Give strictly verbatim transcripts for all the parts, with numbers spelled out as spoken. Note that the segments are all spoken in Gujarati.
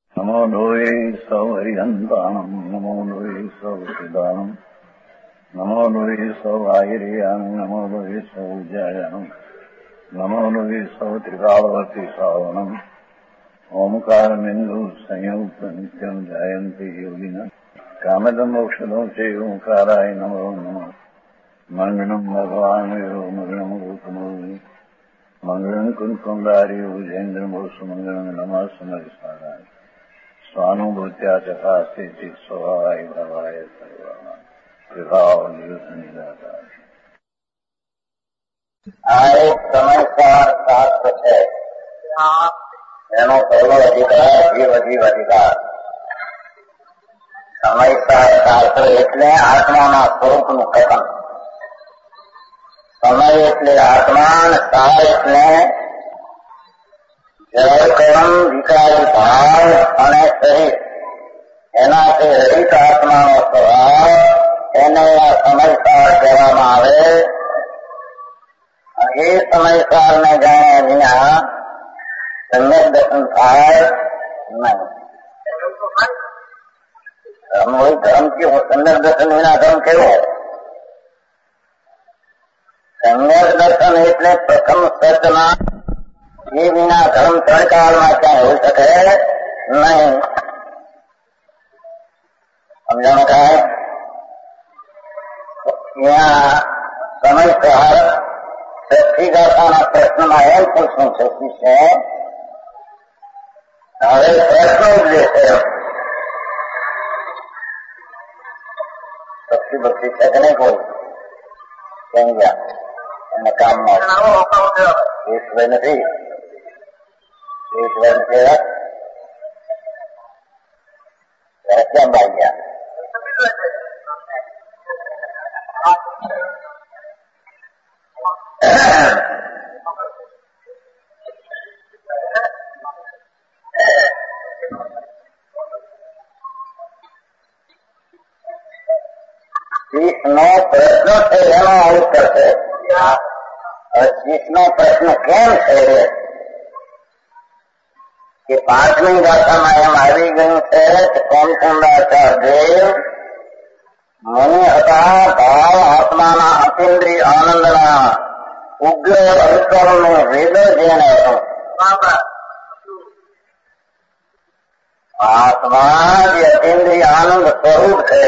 नमो लोये सौहरिहन्ताणम् नमो लोये सौहृदानम् नमो लोये सौभागिर्यानम् नमो लोये सौजायानम् नमो लोये सौत्रिकालवती सावनम् ओंकारमिन्दु संयुक्त नित्यम् जायन्ति योगिनः कामदम् मोक्षदम् च ओंकाराय नमो नमः मङ्गलम् भगवान् यो मङ्गलम् गौतमोऽयि मङ्गलम् कुन्कुण्डारि भुजेन्द्रमोसुमङ्गलम् नमः समरिसाराय स्वानुभूत्या चकास्ते चित् स्वभावाय भवाय सर्वाणाम् विभावनिदाता આ એક સમયસાર શાસ્ત્ર છે. એનો પહેલો અધિકાર જીવ જીવ અધિકાર. સમયસાર શાસ્ત્ર એટલે આત્માના સ્વરૂપનું કથન. સમય એટલે આત્મા, સાર એટલે જળકર્મ, વિકારી ભાવ અને શરીર. એનાથી રહિત આત્માનો સ્વભાવ એને આ સમયસાર કહેવામાં આવે. એ સમયસારને જાણ્યા વિના સમ્યક દર્શન થાય નહીં. ધર્મ હોય ધર્મ કેવો? સમ્યક દર્શન વિના ધર્મ કેવો? સમ્યક દર્શન એટલે પ્રથમ સચના એ વિના ધર્મ ત્રણકાળમાં ક્યાંય હોઈ શકે નહીં. સમજાણું થાય? ત્યાં સમયસર છઠ્ઠી ગાથાના પ્રશ્નમાં એમ પૂછવું છે શિષ્ય, હવે પ્રશ્ન ઉદ્દેશ છે. ભક્તિ ભક્તિ છે કે નહીં કોઈ? કેમ ગયા એને કામમાં એક ભાઈ નથી, એક વર્ષ જેવા કેમ ભાઈ ગયા? શીશનો પ્રશ્ન છે એનો ઉત્તર છે. શીશનો પ્રશ્ન કેમ છે કે પાંચમી ગાથામાં એમ આવી ગયું છે કે કોમકુંડાચાર્ય મુનિ હતા, ભાવ આત્માના અતિન્દ્રિય આનંદના ઉગ્ર અંતરનું વેદ જેને હતું. આત્મા જે અતિન્દ્રિય આનંદ સ્વરૂપ છે,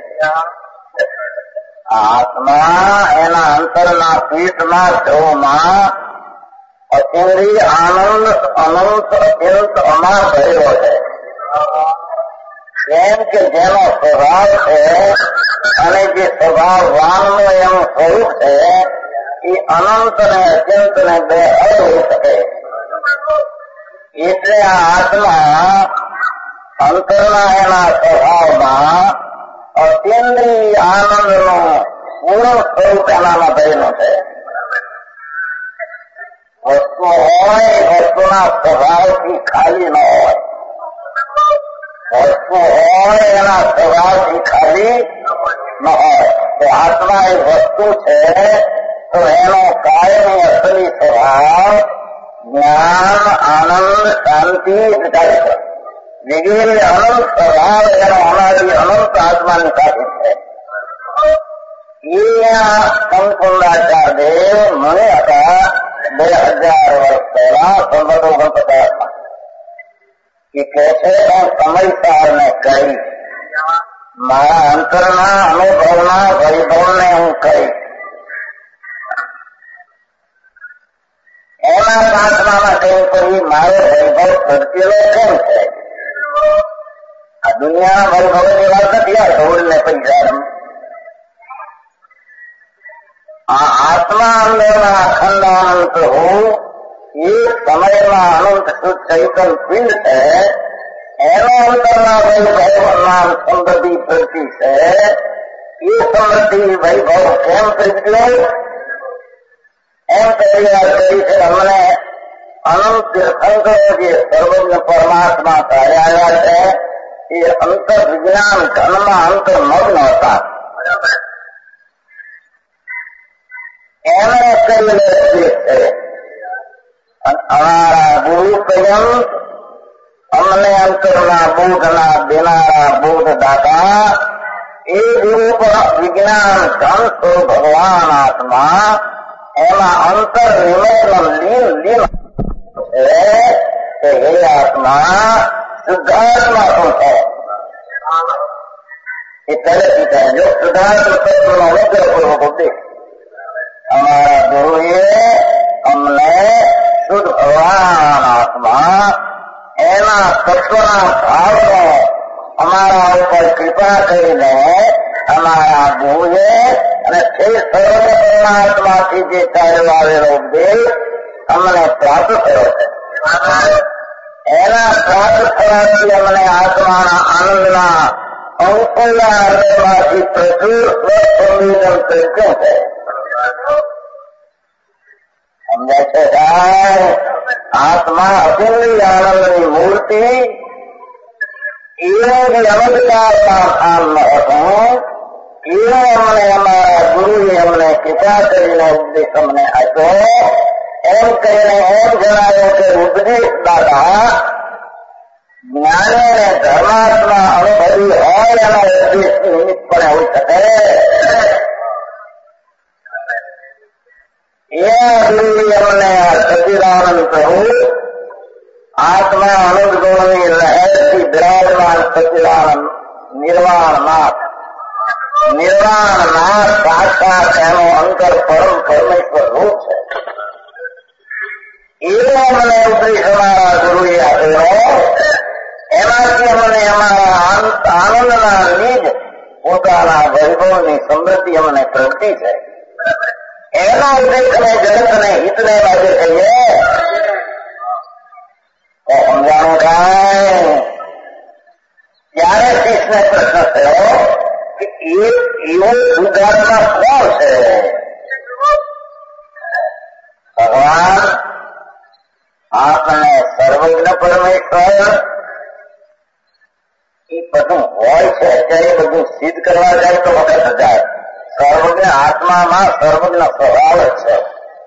આત્મા એના અંતરના પીઠમાં ધ્રુવમાં અતિન્દ્રિય આનંદ અનંત અત્યંત અમાર ભરેલો છે. કેમ કે જેનો સ્વભાવ છે અને જે સ્વભાવવાનનું એનું સ્વરૂપ છે એ અનંત ને અત્યંત ને બે હદ હોઈ શકે. એટલે આ આત્મા અંતરના એના સ્વભાવમાં અત્યંદ્રિય આનંદનું પૂર્ણ સ્વરૂપ એનામાં ભરેલું છે. વસ્તુ હોય વસ્તુના સ્વભાવથી ખાલી ન હોય, વસ્તુ હોય એના સ્વભાવથી ખાલી ન હોય. તો આત્મા એ વસ્તુ છે તો એનો કાયમી અસલી સ્વભાવ જ્ઞાન, આનંદ, શાંતિ વગેરે અનંત સ્વભાવ એનો અનાદિ અનંત આત્માની સાથે છે. એ સંકુંડાચાર્ય મને હતા બે હજાર વર્ષ પહેલા સંબંધો ઓગણપચાસમાં કે કહે છે સમયસાર ને કહી મારા અંતરના અનુભવના વૈભવને હું કહી એના પ્રાર્થનામાં કહ્યું કરી મારો વૈભવ સર્જેલો કેમ છે? આ દુનિયાના વૈભવની વાત નથી, આ ધૂળ ને પૈસા. આ આત્મા અંદરના અખંડાનંત હું એક સમયમાં અનંત શુદ્ધ ચૈતન પિંડ છે. એનો અંતરના વૈભવના સમૃદ્ધિ પ્રતિ છે. એ સમૃદ્ધિ વૈભવ કેમ પ્રગટ્યો એમ તૈયાર કરી છે. અમને અનંત તીર્થંકરો જે સર્વજ્ઞ પરમાત્મા ધાર્યા છે એ અંતર વિજ્ઞાન ઘનમાં અંતર્મગ્ન હતા. એને કહીને છે અમારા ગુરુ સ્વયં અમને અંતરના બોધના દેનારા બોધદાતા એ રૂપ વિજ્ઞાન ધન તો ભગવાન આત્મા એમાં અંતર નિમગ્ન લીન લીન છે કે હે આત્મા શુદ્ધાત્મા શું છે એ પહેલેથી કહે જો શુદ્ધાત્મ તત્વનો અનુગ્રહપૂર્વક ઉપદેશ અમારા ગુરુએ અમને શુદ્ધ ભગવાન આત્મા એના તત્વના ભાવનો અમારા ઉપર કૃપા કરીને અમારા ગુરુએ અને તે સર્વ પરમાત્માથી જે ચાલ્યો આવેલો ઉપદેશ અમને પ્રાપ્ત થયો છે એના પ્રાપ્ત થવાથી અમને આત્માના આનંદના અંકુલા હૃદયમાંથી પ્રચુર સ્વસંવેદન પ્રજ્ઞ છે. સમજાય છે સાહેબ? આત્મા અતિન્દ્રિય આનંદની મૂર્તિ એવું જે અનંતકાળમાં ભાન ન હતું એવું અમને અમારા ગુરુએ અમને કૃપા કરીને ઉપદેશ અમને આપ્યો. એમ કહીને એમ જણાવ્યું કે ઉપદેશ દાદા જ્ઞાની અને ધર્માત્મા અનુભવી હોય એના ઉપદેશ નિમિત્તપણે હોઈ શકે. એના ગુરુએ અમને સચિદાનંદ પ્રભુ આત્મા અનંત ગુણની લહેરથી બિરાજમાન સચિદાનંદ નિર્વાણ નાથ નિર્વાણ નાથ સાક્ષાત એનું અંતર પરમ પરમેશ્વર રૂપ છે. એવો અમને ઉપદેશ અમારા ગુરુએ આપેલો. એમાંથી અમને અમારા આનંદના નિજ પોતાના વૈભવની સમૃદ્ધિ અમને પ્રગટી છે. એના ઉપદેશને જગતને હિતને માટે કહીએ તો સમજાણું કાંઈ. ત્યારે શિષ્યને પ્રશ્ન થયો કે એ એવો શુદ્ધાત્મા કોણ છે? ભગવાન આપણને સર્વજ્ઞ પરમેશ્વર એ બધું હોય છે અત્યારે બધું સિદ્ધ કરવા જાય તો વખત જાય. સર્વજ્ઞ આત્મામાં સર્વજ્ઞ સ્વભાવ જ છે.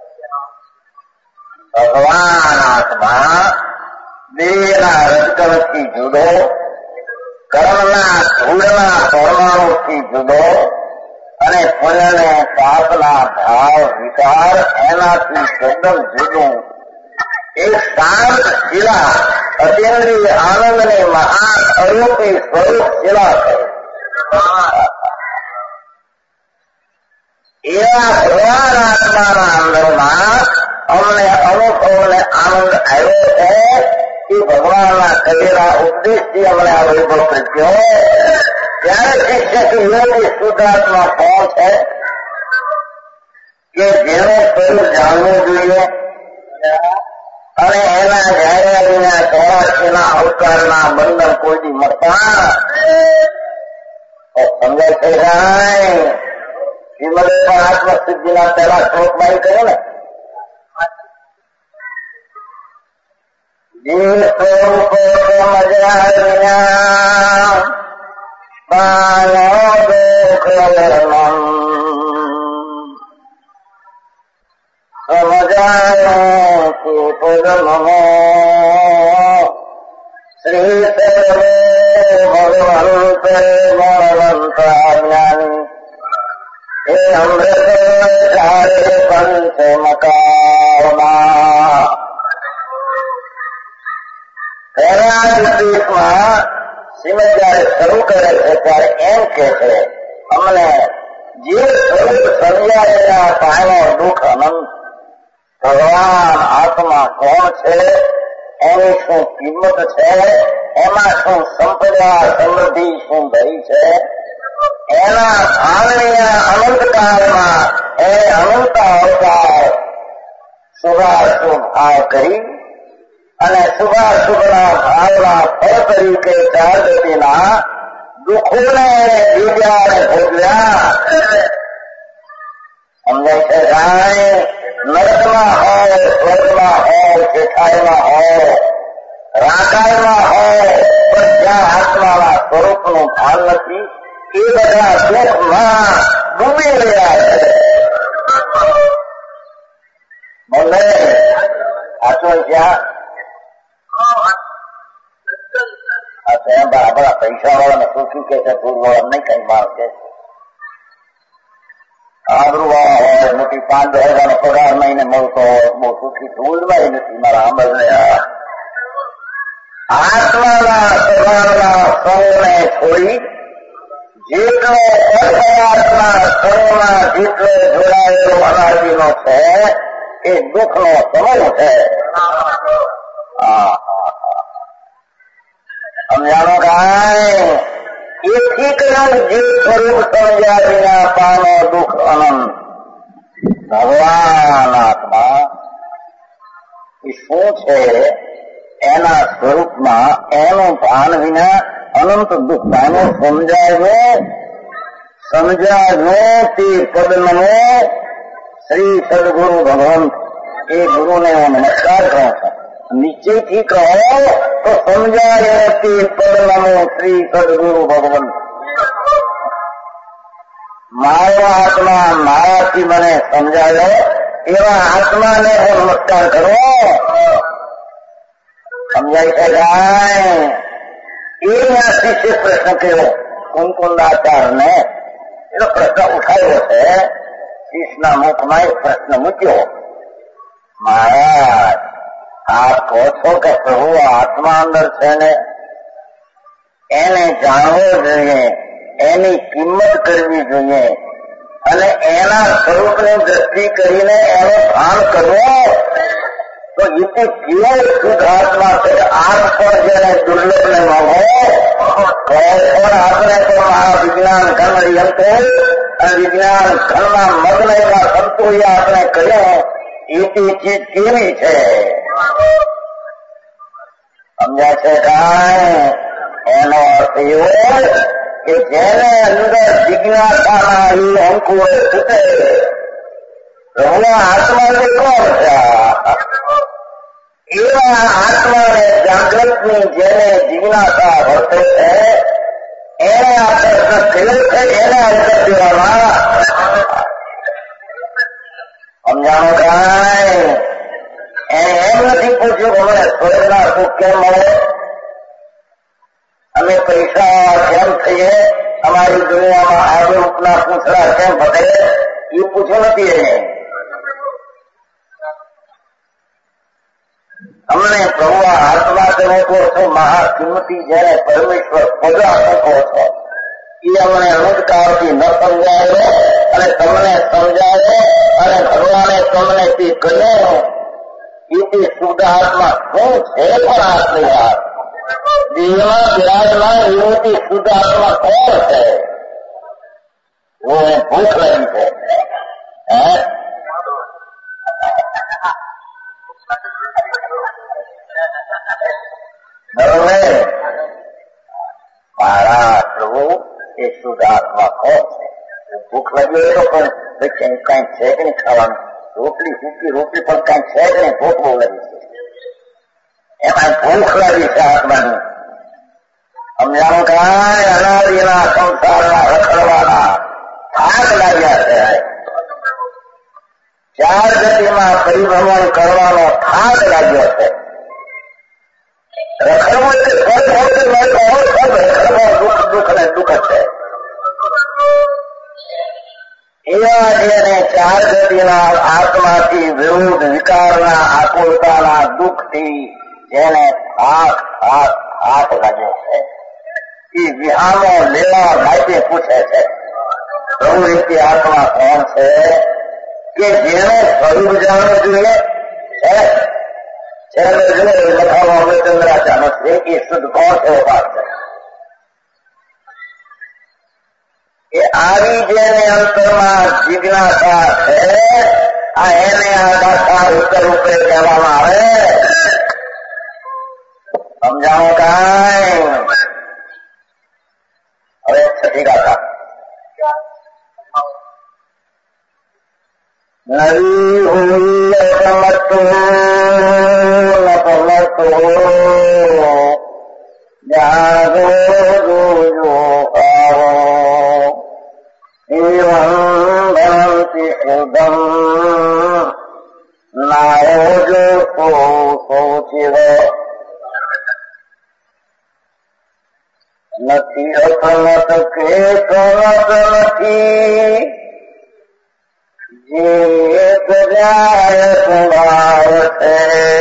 ભગવાન આત્મા દેહના રજકણથી જુદો, કર્મના ધૂળના પરમાણુથી જુદો અને પુણ્યને પાપના ભાવ વિકાર એનાથી એકદમ જુદું એક શાંત શિલા અતિન્દ્રિય આનંદની મહાન અરૂપી સ્વરૂપ શિલા છે. એવા ભગવાન આત્માના અંદરમાં અમને અનુભવને આનંદ આવ્યો છે. એ ભગવાનના કરેલા ઉપદેશથી અમને આ વૈભવ પ્રત્યો. ત્યારે શિષ્ય કે યોગી શુદ્ધાત્મા કોણ છે કે જેનું સ્વરૂપ જાણવું જોઈએ અને એના જાણ્યા વિના ચોરાસીના અવતારના બંધન કોઈ મળતા સમજાય છે કાંઈ? શ્રીમદે પણ આત્મસિદ્ધિના પહેલા શ્લોકમાં એ કહ્યું ને જીવ સ્વરૂપ સમજ્યા વિના પાનો દુઃખ વર્ણન સમજાયો કે પદમો શ્રી સર્વે ભગવંત ભગવંતા જ્ઞાની એ અમૃત ચારે પંચમકારમાં. પહેલા દિવસમાં શ્રીમદ જયારે શરૂ કરે છે ત્યારે એમ કે છે અમને જે સ્વરૂપ સમજાયેલા પાનો દુઃખ અનંત ભગવાન આત્મા કોણ છે, એની શું કિંમત છે, એમાં શું સંપદા સમૃદ્ધિ શું ભરી છે, એના ભાવનીય અનંતકાળમાં એ અનંત અવતાર શુભાશુભ ભાવ કરી અને શુભાશુભના ભાવના ફળ તરીકે ચાર ગતિના દુઃખોને જીવ્યા અને ભોગવ્યા. સમજાય છે કાંઈ? નરકમાં હોય, સ્વર્ગમાં હોય, ચેઠાઈમાં હોય, રાકાયમાં હોય, પણ જ્યાં આત્માના સ્વરૂપનું ભાન નથી એ બધા સુખમાં ડૂબી રહ્યા છે. બોલે આટલો જ્યાં તો એમ આપણા પૈસા વાળાને સુખી કે છે, ધૂળ વાળા નહીં કઈ માણસ કે આબરૂ વાળા હોય, મોટી પાંચ હજારનો પગાર મહિને મળતો હોય, બહુ સુખી ધૂળમાં નથી મારા આંબળને. આત્માના સ્વભાવના સંગને છોડી જેટલો પરમાત્મા સંગમાં જેટલો જોડાયેલો અનાદિનો છે એ દુઃખનો સમય છે. સમજાણો કાંઈ? એથી કયું જીવ સ્વરૂપ સમજ્યા વિના પાનો દુઃખ અનંત. ભગવાન આત્મા એ શું છે? એના સ્વરૂપમાં એનું ભાન વિના અનંત દુઃખ પાનો સમજાવ્યો. સમજાવ્યો તે પદનો શ્રી સદગુરુ ભગવંત એ ગુરુને હું નમસ્કાર કરું છું. નિશ્ચયથી કહો તો સમજાય તે પરમનો શ્રી સદગુરુ ભગવંત. મારો આત્મા મારાથી મને સમજાયો એવા આત્માને હું નમસ્કાર કરું. સમજાય છે કાંઈ? એના શિષ્ય પ્રશ્ન કર્યો કુંકુંદાચાર્યને. એનો પ્રશ્ન ઉઠાવ્યો છે, શિષ્યના મુખમાં એક પ્રશ્ન મૂક્યો. મહારાજ, આપ કહો છો કે પ્રભુ આત્મા અંદર છે ને એને જાણવો જોઈએ, એની કિંમત કરવી જોઈએ અને એના સ્વરૂપની દ્રષ્ટિ કરીને એનું ભાન કરવું. તો એ કેવો શુદ્ધ આત્મા છે? આમ પણ જેને દુર્લભ ને મળો પણ આપણે તો આ વિજ્ઞાન ઘન યંત્રો અને વિજ્ઞાન ઘનમાં મગ્ન એવા સંતોએ આપણે કહ્યું એ તે ચીજ કેવી છે? સમજાય છે કાંઈ? એનો અર્થ એવો કે જેને અંદર જિજ્ઞાસાના એ અંકુર છૂટે પ્રભુના આત્માને કોણ છે? એવા આત્માને જાગૃતની જેને જિજ્ઞાસા વર્તે છે એને આ પ્રશ્ન થયો છે, એને અંતર દેવામાં. સમજાણો કાંઈ? એમ નથી પૂછ્યું કે મને સ્વર્ગના સુખ કેમ મળે, અમે પૈસા કેમ થઈએ, અમારી દુનિયામાં આગળ ઉપના પૂછડા કેમ વધે, એ પૂછ્યું નથી. એને અમને પ્રભુ આત્મા તમે કહો છો, મહાકિંમતી જેને પરમેશ્વર પ્રજા શકો છો, એ અમને અનુદકાળથી ન સમજાયો અને તમને સમજાયો અને ભગવાને તમને તે કહ્યું. એ તે શુદ્ધ આત્મા શું છે? પણ આટલી વાત દેહમાં બિરાજમાન એવું તે શુદ્ધ આત્મા કોણ છે? હું ભૂખ રહી છે. હે બરોબર? મારા પ્રભુ એ શુદ્ધ આત્મા કોણ છે? ભૂખ લાગી તો પણ કઈ છે કે નહીં ખાવાનું? રોટલી સૂકી રોટલી પણ કઈ છે કે નહીં? ભૂખ બહુ લાગી છે. એમાં ભૂખ લાગી છે આત્માની. સમજાણું કાંઈ? અનાદિના સંસારના રખડવાના થાક લાગ્યા છે. ચાર ગતિમાં પરિભ્રમણ કરવાનો થાક લાગ્યો છે. રખડવું એટલે ફળ ફળ રખડવા દુઃખ દુઃખ ને દુઃખ છે. એવા જેને ચાર ગતિના આત્માથી વિરુદ્ધ વિકારના આકુલતાના દુઃખથી જેને થાક થાક થાક લાગ્યો છે એ વિહામો લેવા માટે પૂછે છે પ્રભુ રીતે આત્મા કોણ છે કે જેને સ્વરૂપ જાણવું જોઈએ છે? લખાવો ચંદ્રાચાર્ય છે એ શુદ્ધ કોણ છે? વાત છે એ આવી જેને અંતરમાં જિજ્ઞાસા છે, આ એને આ ગાથા ઉત્તર રૂપે કહેવામાં આવે. સમજાણું કાંઈ? હવે છઠ્ઠી ગાથા. નવી હોય સમતો નપમતો જાગો જોજો આવો એવં ભવંતિ શુદ્ધમ નાયો જો સો સોચિવ. નથી અસમત કે સમત નથી જે સજાય સ્વભાવ છે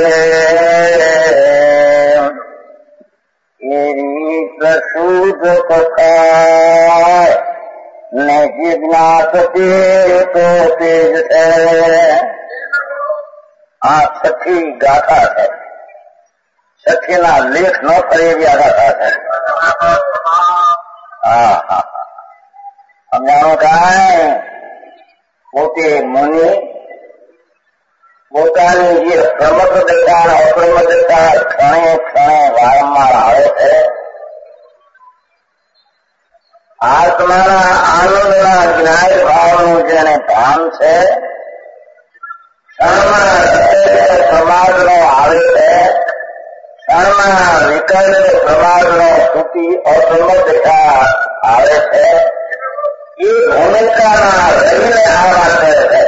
એ રીત શુદ્ધ કથા ને જિજ્ઞાસ તે તો તેજ છે. આ છઠ્ઠી ગાથા છે. છઠ્ઠીના લેખ ન કરે એવી આ ગાથા છે. હા હા સમજાણું કાંઈ પોતે મુનિ પોતાની જે પ્રમત દશા અપ્રમત દશા ક્ષણે ક્ષણે વારંવાર આવે છે. આત્માના આનંદના જ્ઞાન ભાવનું જેને ભાન છે ક્ષણમાં સમાજનો આવે છે ક્ષણમાં વિકલ્પ સમાજનો સ્થિતિ અપ્રમત દશા આવે છે. એ ભૂમિકામાં રહીને આવા કરે છે.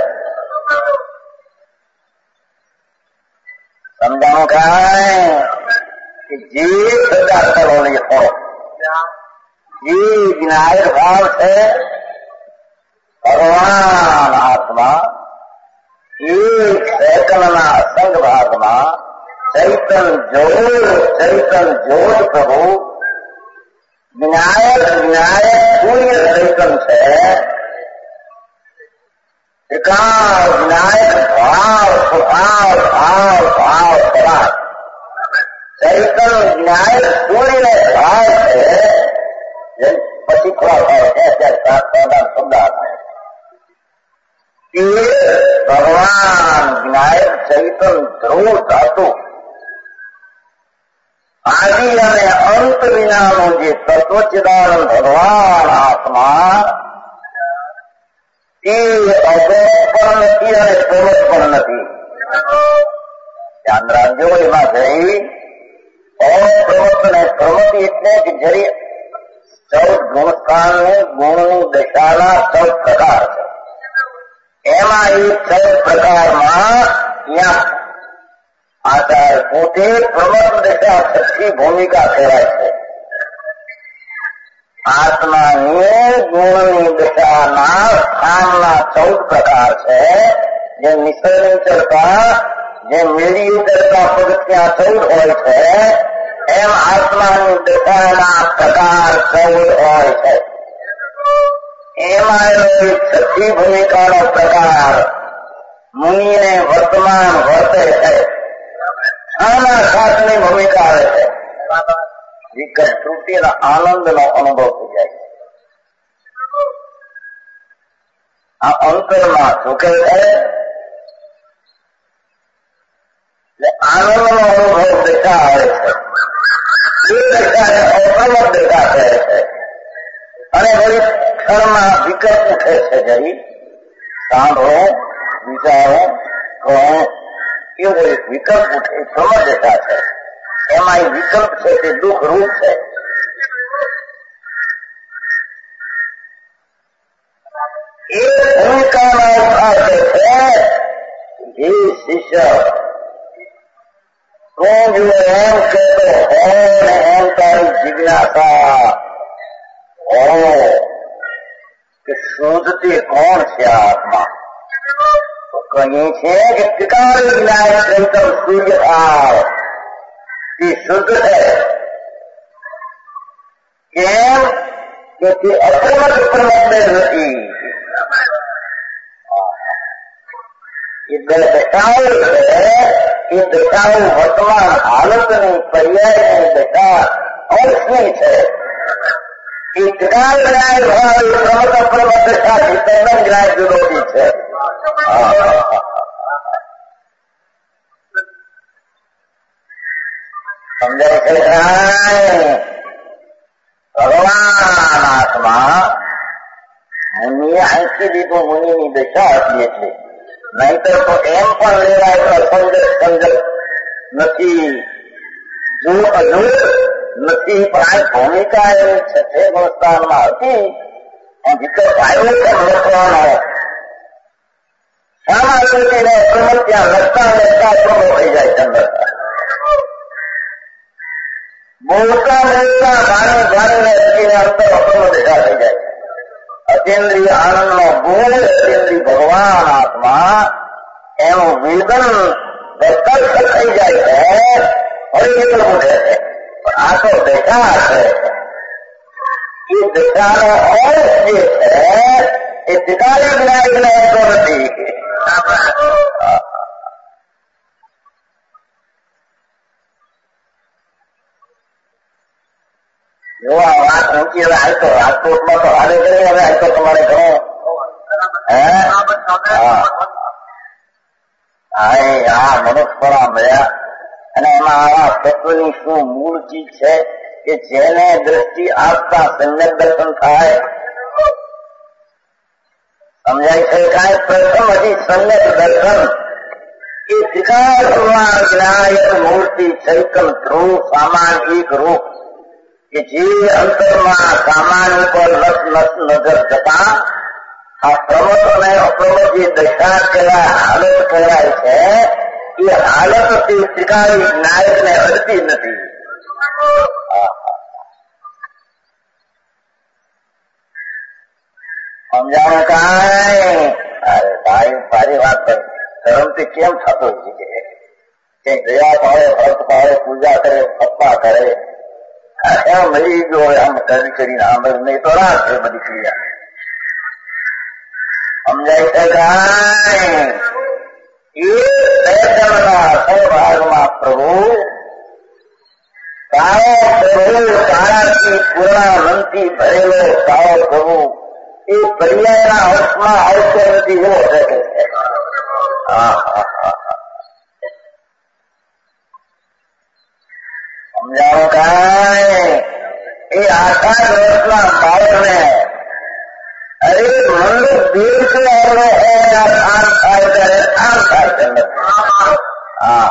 સમજાણું કાંઈ જે સદા કરોની હો જે વિનાયક ભાવ છે ભગવાન આત્મા એક સેકન્ડના અસંગ ભાગમાં ચૈતન જોડ ચૈતન જોડ પ્રભુ વિનાયક વિનાયક સૂર્ય ચૈતન છે. એકા વિનાયક ભાવ સ્વભાવ ભાવ ભાવ સ્વભાવ ચૈતન વિનાયક સૂર્ય ભાવ છે. પછી થોડા ભાવ છે ત્યારે સાત સાદા શબ્દ હતા એ ભગવાન વિનાયક ચૈતન ધ્રુવ ધાતુ આદિ અને અંત વિનાનું જે તત્વચિદાનંદ ભગવાન આત્મા એ અગમ પણ નથી અને પ્રમત પણ નથી. ધ્યાન રાખજો એમાં જઈ અપ્રમત અને પ્રમતિ એટલે કે જરી ચૌદ ગુણસ્થાનની ગુણની દશાના ચૌદ પ્રકાર છે. એમાં એ ચૌદ પ્રકારમાં ત્યાં આચાર્ય પોતે પ્રમત દશા છઠ્ઠી ભૂમિકા કહેવાય છે. આત્માની ગુણની દશાના સ્થાનના ચૌદ પ્રકાર છે. જે નિસર્ગ ચડતા જે મેળી ઉતરતા પગથિયા ચૌદ હોય છે એમ આત્માની દશાના પ્રકાર ચૌદ હોય છે. એમાં છઠ્ઠી ભૂમિકાનો પ્રકાર મુનિને વર્તમાન વર્તે છે. આના સાતની ભૂમિકા આવે છે. વિકટ તૃપ્તિના આનંદનો અનુભવ થઈ જાય છે. આ અંતરમાં ઝૂકે છે એટલે આનંદનો અનુભવ દશા આવે છે. એ દશાને અપ્રમત દશા કહે છે. અને વળી ક્ષણમાં વિકલ્પ ઉઠે છે. જઈ સાંભળો વિચારો કહો એવો એક વિકલ્પ ઉઠે પ્રમત દશા છે. એમાં એ વિકલ્પ છે તે દુઃખ રૂપ છે. એ ભૂમિકાનો અર્થ છે જે શિષ્ય તું જો એમ કહેતો હો ને એમ તારી જિજ્ઞાસા હો કે શોધતે કોણ છે આત્મા તો કહીએ છે કે ત્રિકાળ વિનાયક ચૈતન સૂર્ય ભાવ એ શુદ્ધ છે. કેમ કે તે અપ્રમત પ્રમત નથી. એ બે દશાઓ છે. એ દશાઓ વર્તમાન હાલતની પર્યાયની દશા અંશની છે. એ જ્ઞાન જ્ઞાન ભાવ પ્રમત અપ્રમત દશાથી તદ્દન જ્ઞાન જુદોથી છે. સમજાય છે. ભગવાન આત્મા મુનિએ આંખી દીધું મુનિની દશા હતી એટલે નહીતર તો એમ પણ લેવાય અસંગત સંગત નથી જો અજુ નથી. પણ આ ભૂમિકા એની છઠ્ઠે ગુણસ્થાનમાં હતી વિકલ્પ આવ્યો છે લખવાનો શામાં વ્યક્તિને પ્રમત ત્યાં લખતા લખતા પ્રમો થઈ જાય ચંદ્ર બોલતા બોલતા વાણી વાણીને સ્ત્રીને અંતર અપૂર્વ દિશા થઈ જાય. અતિન્દ્રિય આનંદનો ગુણ અતિન્દ્રિય ભગવાન આત્મા એનું વેદન પ્રત્યક્ષ થઈ જાય છે. ફરી એટલું બોલે છે પણ આ તો દિશા છે. એ દિશાનો અંશ જે છે એ પિતાને વિનાયકને હોતો નથી. જો આ વાત ઊંચી હવે હાલતો રાજકોટમાં તો હાલે કરી હવે હાલતો તમારે ઘણો હે હા મનુષ્યપણા મળ્યા અને એમાં આવા તત્વની શું મૂળ ચીજ છે કે જેને દ્રષ્ટિ આપતા સમ્યક દર્શન થાય. સમજાય છે કાંઈ પ્રથમ હજી સમ્યક દર્શન એ ત્રિકાળ ભગવાન વિનાયક મૂર્તિ ચૈતન ધ્રુવ સામાન એક રૂપ કે જે અંતરમાં સામાન ઉપર લસ લસ નજર જતા આ પ્રમત અને અપ્રમત જે દશા કહેવાય હાલત કહેવાય છે એ હાલત તે ત્રિકાળી વિનાયકને અડતી નથી. સમજાણું કાંઈ અરે ભાઈ સારી વાત કરી. ધર્મથી કેમ થતું કે દયા પાડે વ્રત પાડે પૂજા કરે પપ્પા કરે એમ મળી ગયો આમ કરી કરીને આમ નહીં તો રાત છે બધી ક્રિયા. સમજાય છે કાંઈ એ દર્શનના સૌભાગમાં પ્રભુ સારો પ્રભુ સારાથી પૂર્ણાનંદથી ભરેલો સારો પ્રભુ એ પર્યાયના અંશમાં આવતો નથી એવો શકે છે. સમજાવો કાંઈ એ આખા વર્ષના બાળકને અરે મંદ દેશ આવડો હોય આમ થાય ત્યારે આમ થાય છે. હા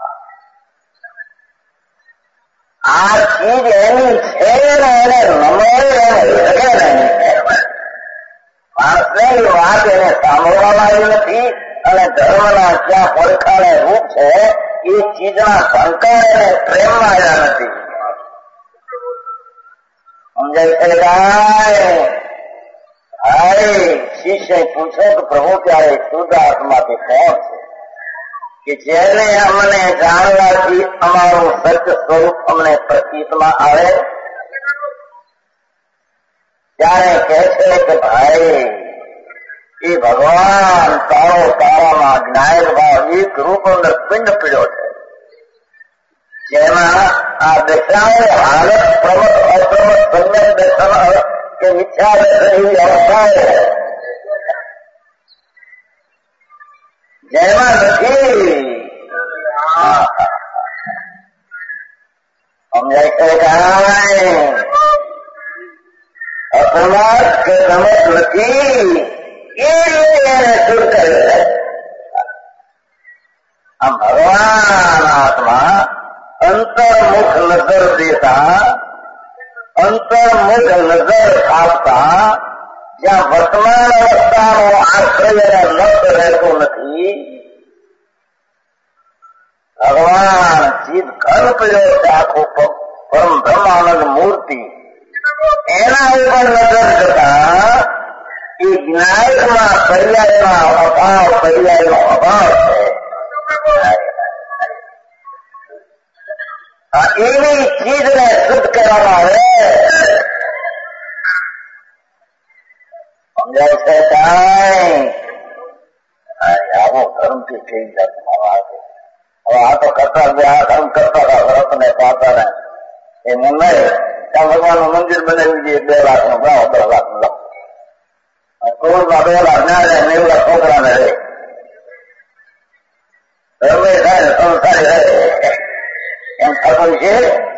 આ ચીજ એની છે ને એને નમાવી એને શકે નહીં. માણસને એ વાત એને સાંભળવામાં આવી નથી અને ધર્મના ક્યાં પડખાને રૂપ છે એ ચીજના સંસ્કાર એને પ્રેમમાં આવ્યા નથી. સમજાય છે કાંઈ હાય શિષ્ય પૂછો કે પ્રભુ ત્યારે શુદ્ધ આત્માથી કોણ છે કે જેને અમને જાણવાથી અમારું સત્ય સ્વરૂપ અમને પ્રતીતમાં આવે ત્યારે કહે છે કે ભાઈ એ ભગવાન તારો તારામાં જ્ઞાયક ભાવ એક રૂપ અંદર પિંડ પીડ્યો છે જેમાં આ દશાઓ હાલત પ્રમત અપ્રમત સમ્યક દર્શન કે મિથ્યા દર્શન એવી અવસ્થાઓ જેમાં નથી. સમજાય છે કાંઈ અપ્રમત કે પ્રમત નથી એ રીતે એને દૂર કરે. આમ ભગવાન આત્મા અંતર્મુખ નજર દેતા અંતર્મુખ નજર આપતા જ્યાં વર્તમાન અવસ્થાનો આશ્રય લક્ષ્ય રહેતો નથી ભગવાન ચિદ ઘન પડ્યો છે આખો પરમ બ્રહ્માનંદ મૂર્તિ એના ઉપર નજર જતા એ જ્ઞાયકમાં પર્યાયમાં અભાવ પર્યાયનો અભાવ છે. એવી ચીજને શુદ્ધ કરવામાં આવે. સમજાય છે કાંઈ આવો ધર્મથી કઈ જાતમાં વાત હવે આ તો કરતા ગયા ધર્મ કરતા હતા વ્રત ને પાતા ને એ નહીં ત્યાં ભગવાનનું મંદિર બનાવ્યું છે બે લાખ નું ગાવ દસ લાખ નું લખ કોરોના બે લાખ ના રહે નેવું લાખ છોકરાને રહે ધર્મ થાય ને સંસારી રહે એમ થતું છે.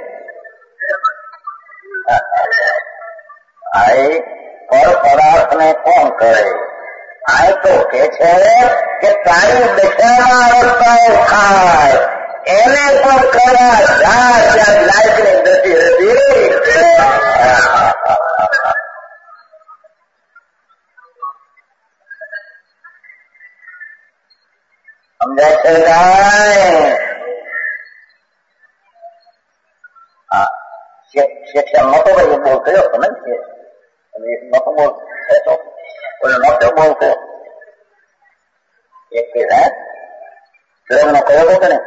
આ પર પદાર્થને કોણ કરે આ તો કે છે કે તારી દશામાં અવસ્થાઓ ખાય એને પણ કરવા જા ત્યાં લાયકની દ્રષ્ટિ હતી. સમજાય છે કાંઈ શેઠિયા નહોતો ભાઈ બોલ થયો હતો ને નહોતો બોલ થયો બોલે નહોતો બોલ થયો એક હે નો કયો હતો ને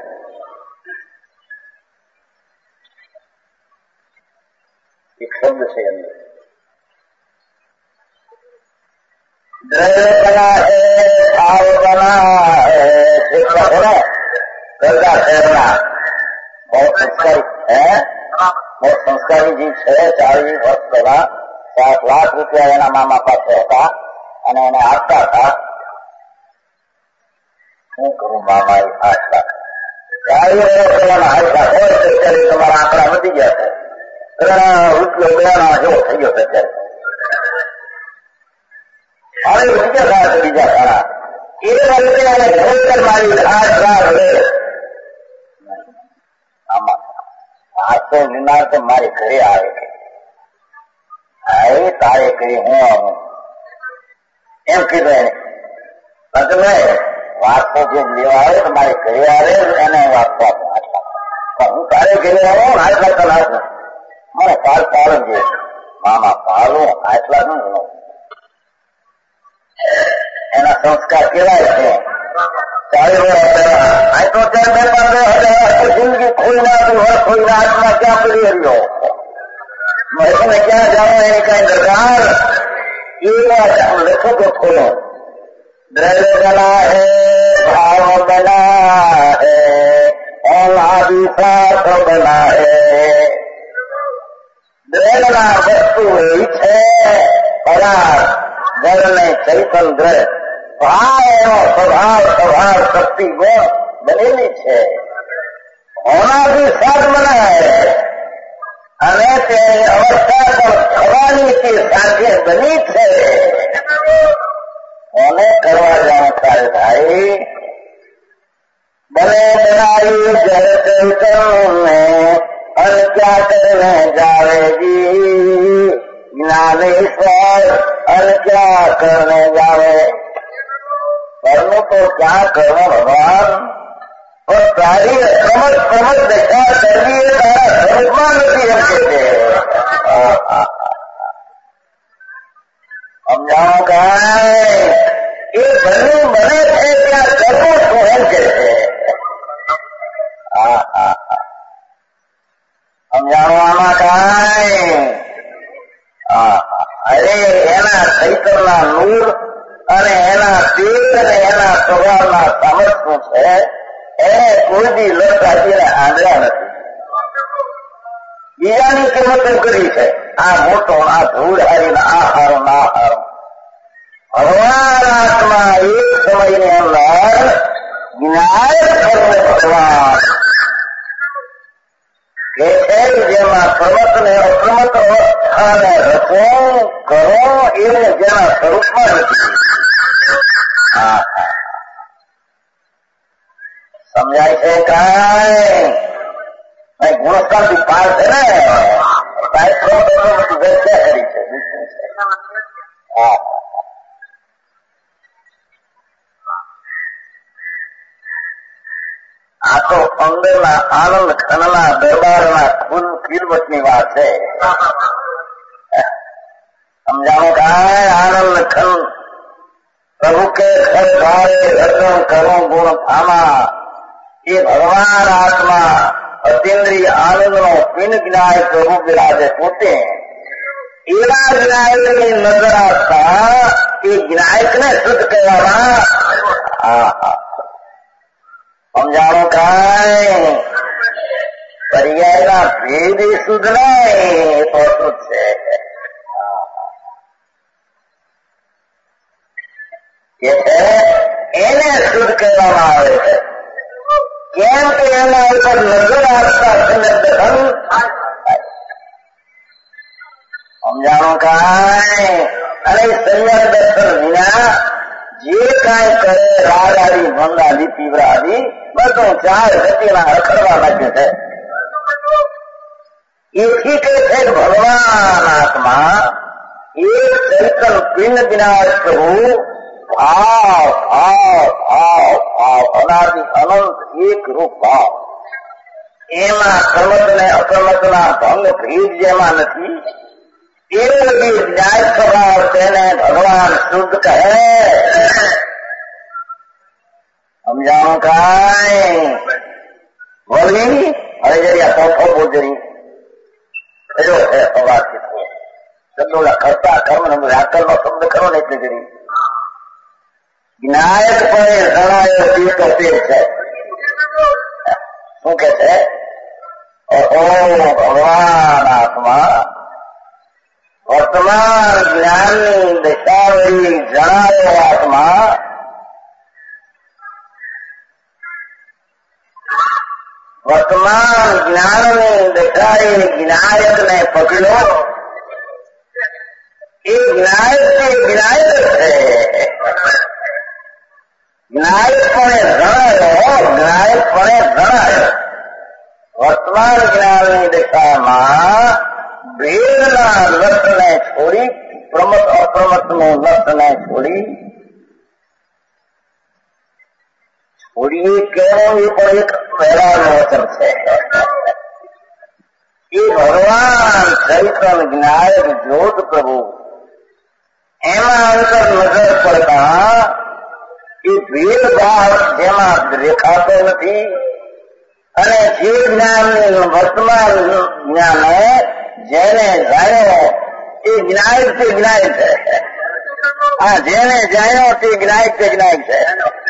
એક શબ્દ છે અંદર દ્રવ્ય બના હે ભાવ બના હે શિક્ષક હે ને ગરગા શહેરના બહુ સંસ્કારી હે બહુ સંસ્કારી જી છે ચાલીસ વર્ષ પહેલા સાત લાખ રૂપિયા એના મામા પાસે હતા અને એને આપતા હતા. શું કરું મામા એ આઠ લાખ ચાલીસ વર્ષ પહેલાના આઠ લાખ હોય તો અત્યારે તમારા આંકડા વધી ગયા છે ત્રણ રૂપિયો બેના જેવો થઈ ગયો છે અત્યારે હવે બીજા સારા છે બીજા સારા એ વર્ષે એને ઘર મારી આઠ લાખ હવે આમાં આઠસો વિનાર તો મારી ઘરે આવે છે તારે કરી હું આવું એમ કીધું એને તમે વાંચતો જે લેવા આવે તો મારી ઘરે આવે એને વાંચતો આટલા હું તારે ઘરે આવું આટલા કલાક મને પાલ પાડો છે મામા પાલું આટલા નું એના સંસ્કાર કેવાય છે ચાલીસ વર્ષ પહેલા આ તો ત્યાં બે પાંચ હજાર જિંદગી ખોઈ નાખી હોય ખોઈને આત્મા ક્યાં પડી રહ્યો મને ક્યાં જાઓ એની કઈ દરકાર એ વાત લખો તો ખોલો દ્રવ્ય બના હે ભાવ બના હે ઓલાદિશાસ્ત્ર બના હે દ્રવ્યના વસ્તુ એ છે પદાર્થ જળને ચૈતન દ્રવ્ય ભાવ એનો સ્વભાવ સ્વભાવ શક્તિ ગુણ બનેલી છે હોનાથી સાત બનાવે અને તેની અવસ્થા પણ થવાની તે સાથે બની છે કોને કરવા જાણ થાય ભાઈ બને બનાવી જળ ચૈતન ને અને ક્યાં કરીને જાવેજી જ્ઞાનેશ્વર અને ક્યાં કરને જાવે કરનું તો ક્યાં કરવું ભગવાન પણ તારી સમજ સમજ દશા કરવી એ તારા સ્વરૂપમાં નથી એમ કે છે સમજાવો કાંઈ એ બન્યું બને છે ત્યાં કરવું શું એમ કે છે સમજાવો આમાં કાંઈ અરે એના ચૈતનના નૂર અને એના તેજ અને એના સ્વભાવના સામર્થ્ય છે એને કોઈ દી લત આપીને આંધળા નથી બીજાની કિંમતો કરી છે આ મોટો આ ધૂળ હારીને આ હારો ના હારો ભગવાન આત્મા એક સમયની અંદર વિનાયક સર્વ ભગવાન કે છે જેમાં સર્વત ને અસમત અવસ્થાને રચો કરો એને જેના સ્વરૂપમાં નથી સમજાય છે કાંઈ ગુણસ્કાર થી પાર છે ને વ્યાખ્યા કરી છે આ તો અંદરના આનંદ ખનના દરબારના ખુલ ખીલવટની વાત છે સમજાણું કાંઈ આનંદ ખન પ્રભુ કે ખર ભારે રતન કરું ગુણ થામા એ ભગવાન આત્મા અતિન્દ્રિય આનંદનો પિન જ્ઞાય પ્રભુ બિરાજે પોતે એવા જ્ઞાયકની નજર આવતા એ જ્ઞાયકને શુદ્ધ કહેવામાં સમજાણું કાંઈ પર્યાયના ભેદ શુદ્ધ નહીં તો શુદ્ધ છે કે છે એને શુદ્ધ કહેવામાં આવે છે કેમ કે એના ઉપર નજર આપતા સંદર્ભન સમજાણું કાંઈ અને સંયમ દર્શન વિના જે કાંઈ કરે રાગ આદિ ભંગ આદિ તીવ્ર આદિ બધું ચાર ગતિના રખડવા લાગે છે એથી કે છે ભગવાન આત્મા એક ચૈતન પિંડ વિનાશ પ્રભુ ભાવ ભાવ ભાવ ભાવ અનાદિ અનંત એક રૂપ ભાવ એમાં સમત ને અસમતના ભંગ ભેદ જેમાં નથી એવો બી ન્યાય સ્વભાવ તેને ભગવાન શુદ્ધ કહે. સમજાણું કાંઈ? વળી હવે જરી આ ચોથો બોજરી કયો છે અવાજિત શબ્દોલા કરતા કર્મ વ્યાકરણનો શબ્દ કરો ને એટલે જરી જ્ઞાયકપણે જણાયો તે તો તે છે. શું કે છે? ઓ ભગવાન આત્મા વર્તમાન જ્ઞાનની દશાવરી જણાયો આત્મા વર્તમાન જ્ઞાનની દશાએ જ્ઞાયકને પકડ્યો. એ જ્ઞાયક તે જ્ઞાયક છે. જ્ઞાયકપણે જણાયો જ્ઞાયકપણે જણાયો વર્તમાન જ્ઞાનની દિશામાં ભેદના લક્ષને છોડી પ્રમત અપ્રમતનું લક્ષને છોડી છોડીએ કેવું એ પણ એક પહેલાનું વચન છે. એ ભગવાન ચૈતન જ્ઞાયક જ્યોત પ્રભુ એમાં અંતર નજર પડતા એ ભેદભાવ જેમાં દેખાતો નથી અને જે જ્ઞાનની વર્તમાન જ્ઞાને જેને જાણ્યો એ જ્ઞાયક તે જ્ઞાયક છે. હા, જેને જાણ્યો તે જ્ઞાયક તે જ્ઞાયક છે.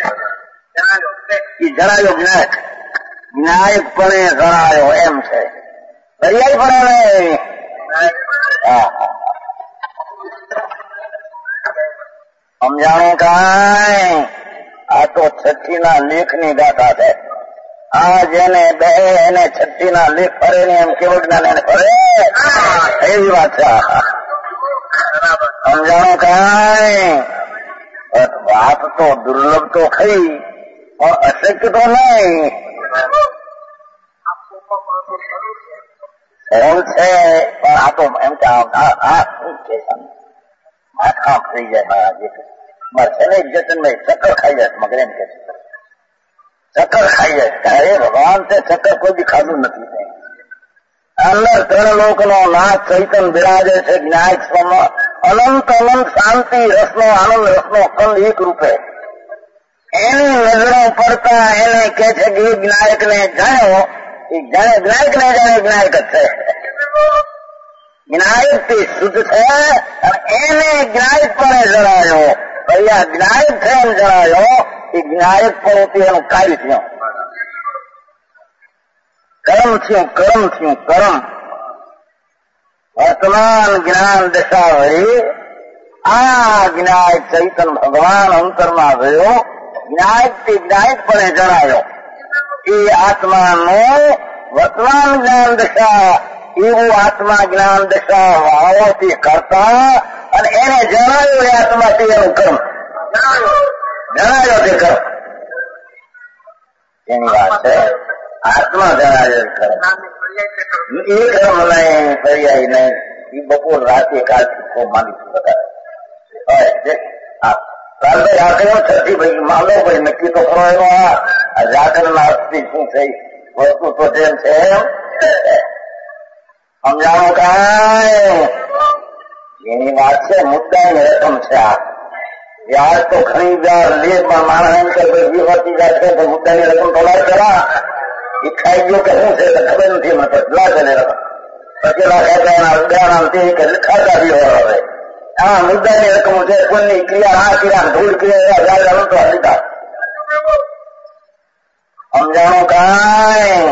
એ જણાયો જ્ઞાયક જ્ઞાયકપણે જણાયો એમ છે. પર્યાય પણ હા સમજાણું કાંઈ? આ તો છઠ્ઠી ના લેખ ની ગાથા છે. આ જેને બે એને છઠ્ઠી ના લેખ ફરે ને એમ કેવું જ્ઞાન એને ફરે એવી વાત છે. સમજાણું કાંઈ? વાત તો દુર્લભ તો ખરી પણ અશક્ય તો નહીં. સરળ છે પણ આ તો એમ કે આ શું છે આખા થઈ જાય મારા જે મારે છે ને જતનભાઈ ચક્કર ખાઈ જાય મગર એમ કે ચક્કર ખાઈ જાય. અરે ભગવાન તે ચક્કર કોઈ બી ખાધું નથી. અંદર ત્રણ લોક નો નાથ ચૈતન બિરાજે છે. જ્ઞાયક સ્વમાં અનંત અનંત શાંતિ રસનો આનંદ રસનો કંદ એક રૂપે એની નજરો પડતા એને કે છે કે જ્ઞાયક ને જાણ્યો. એ જાણે જ્ઞાયક ને જાણે જ્ઞાયક જ છે. જ્ઞાયક તે શુદ્ધ છે અને એને જ્ઞાયક પણ જણાયો. અહીંયા જ્ઞાયક છે એમ જણાયો એ જ્ઞાયક પણ એનું કાર્ય થયું કર્મ થયું કર્મ થયું કર્મ. વર્તમાન જ્ઞાન દશા વળી આ જ્ઞાયક ચૈતન ભગવાન અંતરમાં ગયો. જ્ઞાયક તે જ્ઞાયક પણ જણાયો. એ આત્માનું વર્તમાન જ્ઞાન દશા એવું આત્મા જ્ઞાન દશા વાવતી કરતા અને એને જણાયો એ આત્મા તે એનું કર્મ જણાયો તે કર્મ એની વાત છે. આત્મા જણાયો કર્મ એ કર્મ નહીં પર્યાય નહીં. એ બપોર રાતે કાલથી ખૂબ માનીશું વધારે કાલભાઈ આ કયો છઠ્ઠી ભાઈ માનો ભાઈ નક્કી તો કરો એનો આ જાગરણ ના અર્થથી શું થઈ વસ્તુ તો જેમ છે એમ સમજાણું કાંઈ? એની વાત છે મુદ્દાની રકમ છે. આ વ્યાજ તો ઘણી વાર લેખમાં માણસ એમ કે વિવતી જાય છે તો મુદ્દાની રકમ તો લાય કરા એ ખાઈ ગયો કે શું છે ખબર નથી મને લા કરે પછી લાખાના ઉદાહરણ તે કે ખાતા બી હવે આ મુદ્દાની રકમ છે. કોઈની ક્રિયા આ ક્રિયા ધૂળ ક્રિયા વ્યાજ તો હલીતા સમજાણું કાંઈ?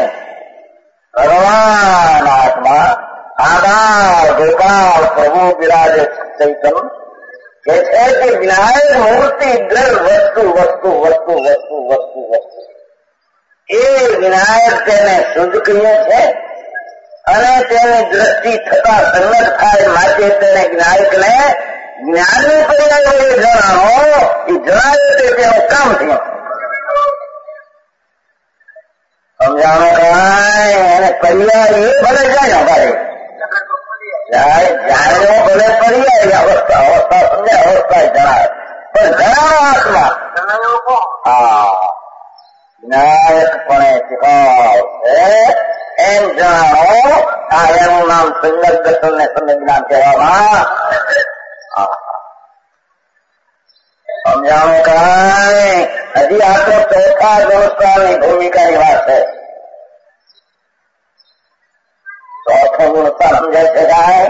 ભગવાન આત્મા આધાર ગોપાલ પ્રભુ બિરાજે ચૈતન કે છે કે જ્ઞાયક મૂર્તિ દ્રઢ વસ્તુ વસ્તુ વસ્તુ વસ્તુ વસ્તુ વસ્તુ એ વિનાયક તેને શુદ્ધ કરીએ છે અને તેની દ્રષ્ટિ થતા સંગત થાય માટે તેને જ્ઞાયકને જ્ઞાનની પર્યાય એ જણાવો એ જણાવે તે તેનું કામ થયું સમજાણો કાંઈ? અને પર્યાય એ ભલે જાય અમારે જાણ્યો ભલે પર્યાય અવસ્થા અવસ્થા સમજે અવસ્થા જણાવે પણ જણાવો આત્મા હા જ્ઞાયકપણે શીખવશે એમ જણાવો. આ એનું નામ સંગત દર્શન ને સંગત જ્ઞાન કહેવામાં. સમજાણું કાંઈ હજી આ તો ચોથા ગુણસ્થાનની ભૂમિકાની વાત છે. ચોથો ગુણસ્થાન સમજાય છે કાંઈ?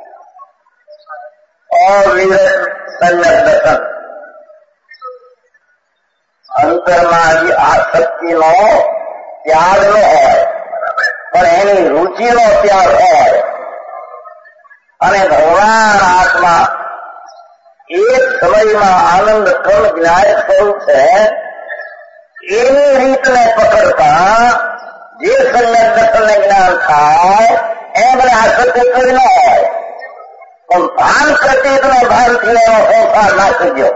અવિરત સંગત દર્શન. અંતરમાં હજી આસક્તિનો ત્યાગ ન હોય, પણ એની રુચિનો ત્યાગ હોય અને ભગવાન આત્મા એક સમયમાં આનંદ કર્મ જ્ઞાયક સ્વરૂપ છે એની રીતને પકડતા જે સંગત દર્શનને જ્ઞાન થાય એમ મને આસક્તિ કોઈ ન હોય, પણ ભાન પ્રત્યેકનો ભાનથી એનો સંસાર નાખી ગયો.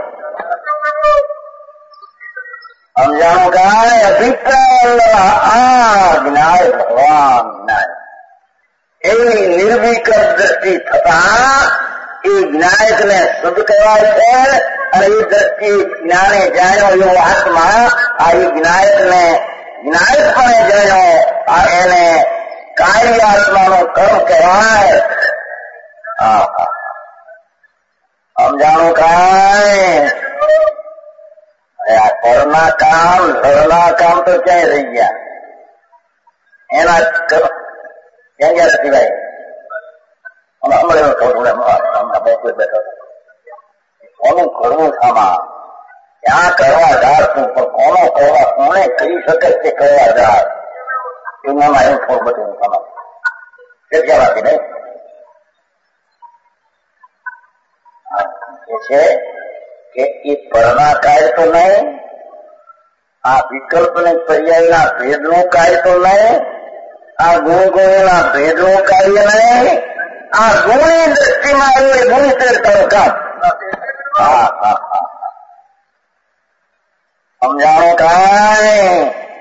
સમજાણું કાંઈ? અભિપ્રાય આ જ્ઞાય ભગવાન જ્ઞાય એવી નિર્વિકલ્પ દ્રષ્ટિ થતા એ જ્ઞાયકને શુદ્ધ કહેવાય છે. અને એ દ્રષ્ટિ જ્ઞાને જાણ્યો એવો આત્મા આ એ જ્ઞાયકને જ્ઞાયકપણે જાણ્યો આ એને કાર્ય આત્માનો કર્મ કહેવાય. સમજાણું કાંઈ? આ ઘરના કામ ઘરના કામ તો ક્યાંય રહી ગયા, એના ક્યાં ગયા સિવાય હમણાં થોડું બેઠો કોનું કરવું સામા ક્યાં કરવા જાશું, પણ કોનો કરવા કોને કહી શકે તે કરવા જા એમાં એવું થોડું બધું સામા જગ્યા રાખી નહીં છે કે એ પરના કાર્ય તો નહીં, આ વિકલ્પ ને પર્યાયના ભેદનું કાર્ય તો નહીં, આ ગુણ ગુણના ભેદનું કાર્ય નહીં, આ ગુણી દ્રષ્ટિમાં આવ્યું એ ગુણી તેરતાનું કામ. હા હા હા સમજાણું કાંઈ?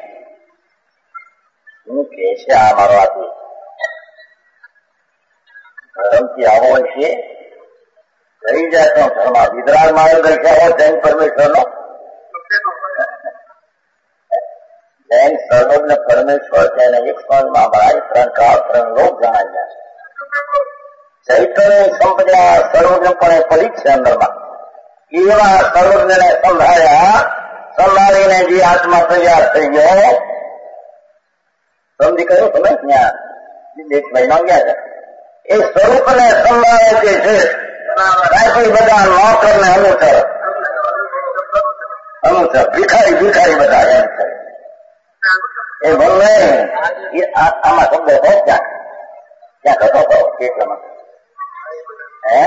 શું કે છે આ મારો આદમી ધર્મથી આવો છે કઈ જાતનો ધર્મ? વિતરાગ માર્ગ દર્શાવો જૈન પરમેશ્વરનો. જૈન સર્વજ્ઞ પરમેશ્વર છે અને એક સ્વરમાં ભરાય ત્રણ કાળ ત્રણ લોક જણાય જાય. ચૈતન્ય સંપદા સર્વજ્ઞપણે પડી છે અંદરમાં. એવા સર્વજ્ઞને સંભાળ્યા, સંભાળીને જે આત્મા તૈયાર થઈ ગયો. સમજી કહ્યું તમે ત્યાં દેશભાઈ માં ગયા છે એ સ્વરૂપને સંભાળે કે છે બાકી બધા નોકર ને અનુસર અનુસર ભિખારી ભિખારી બધા એમ છે એ બંને આમાં શબ્દ હતો ક્યાં ક્યાં હતો હતો કેટલામાં હે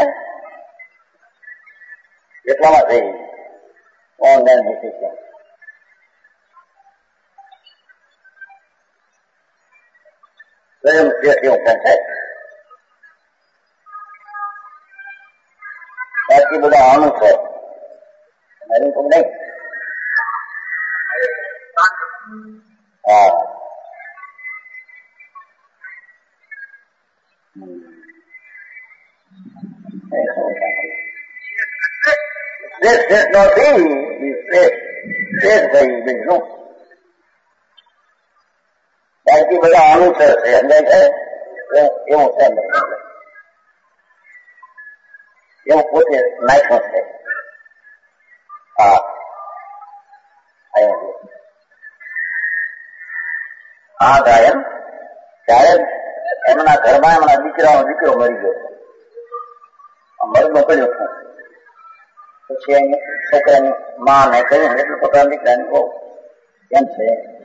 કેટલામાં થઈ ઓનલાઈન મૂકી છે સ્વયં એવું છે બાકી બધા અનુસર નહીં હા શ્રેષ્ઠ શ્રેષ્ઠ નથી શ્રેષ્ઠ શ્રેષ્ઠ થઈ બીજું બાકી બધા અનુસર છે સમજાય છે એવું છે એવું પોતે નાખ્યો છે. હા આ ગાયન ત્યારે એમના ઘરમાં એમના દીકરાનો દીકરો મરી ગયો મરનો પડ્યો છું પછી એની છોકરાની માં ને કહ્યું એટલે પોતાના દીકરાને બહુ કેમ છે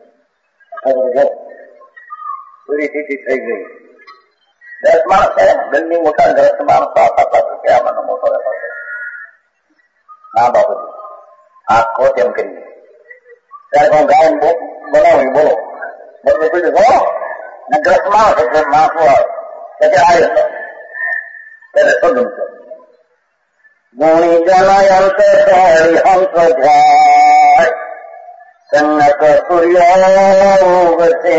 પૂરી સ્થિતિ થઈ ગઈ. દસ માણસ છે દિલ્હી મોટા ગ્રસ્ત માણસ આપા પાસે કે આમાંનો મોટો રહેતો ના બાબુ આખો તેમ કરી ત્યારે હું ગાયન બનાવી બોલો બધું પીડ્યું હો ને ગ્રસ્ત માણસ એટલે માણસો આવે આવ્યો ત્યારે સદું છે ગુણી જનયંત હરિ હંસ જાય સન્નત સૂર્ય વસે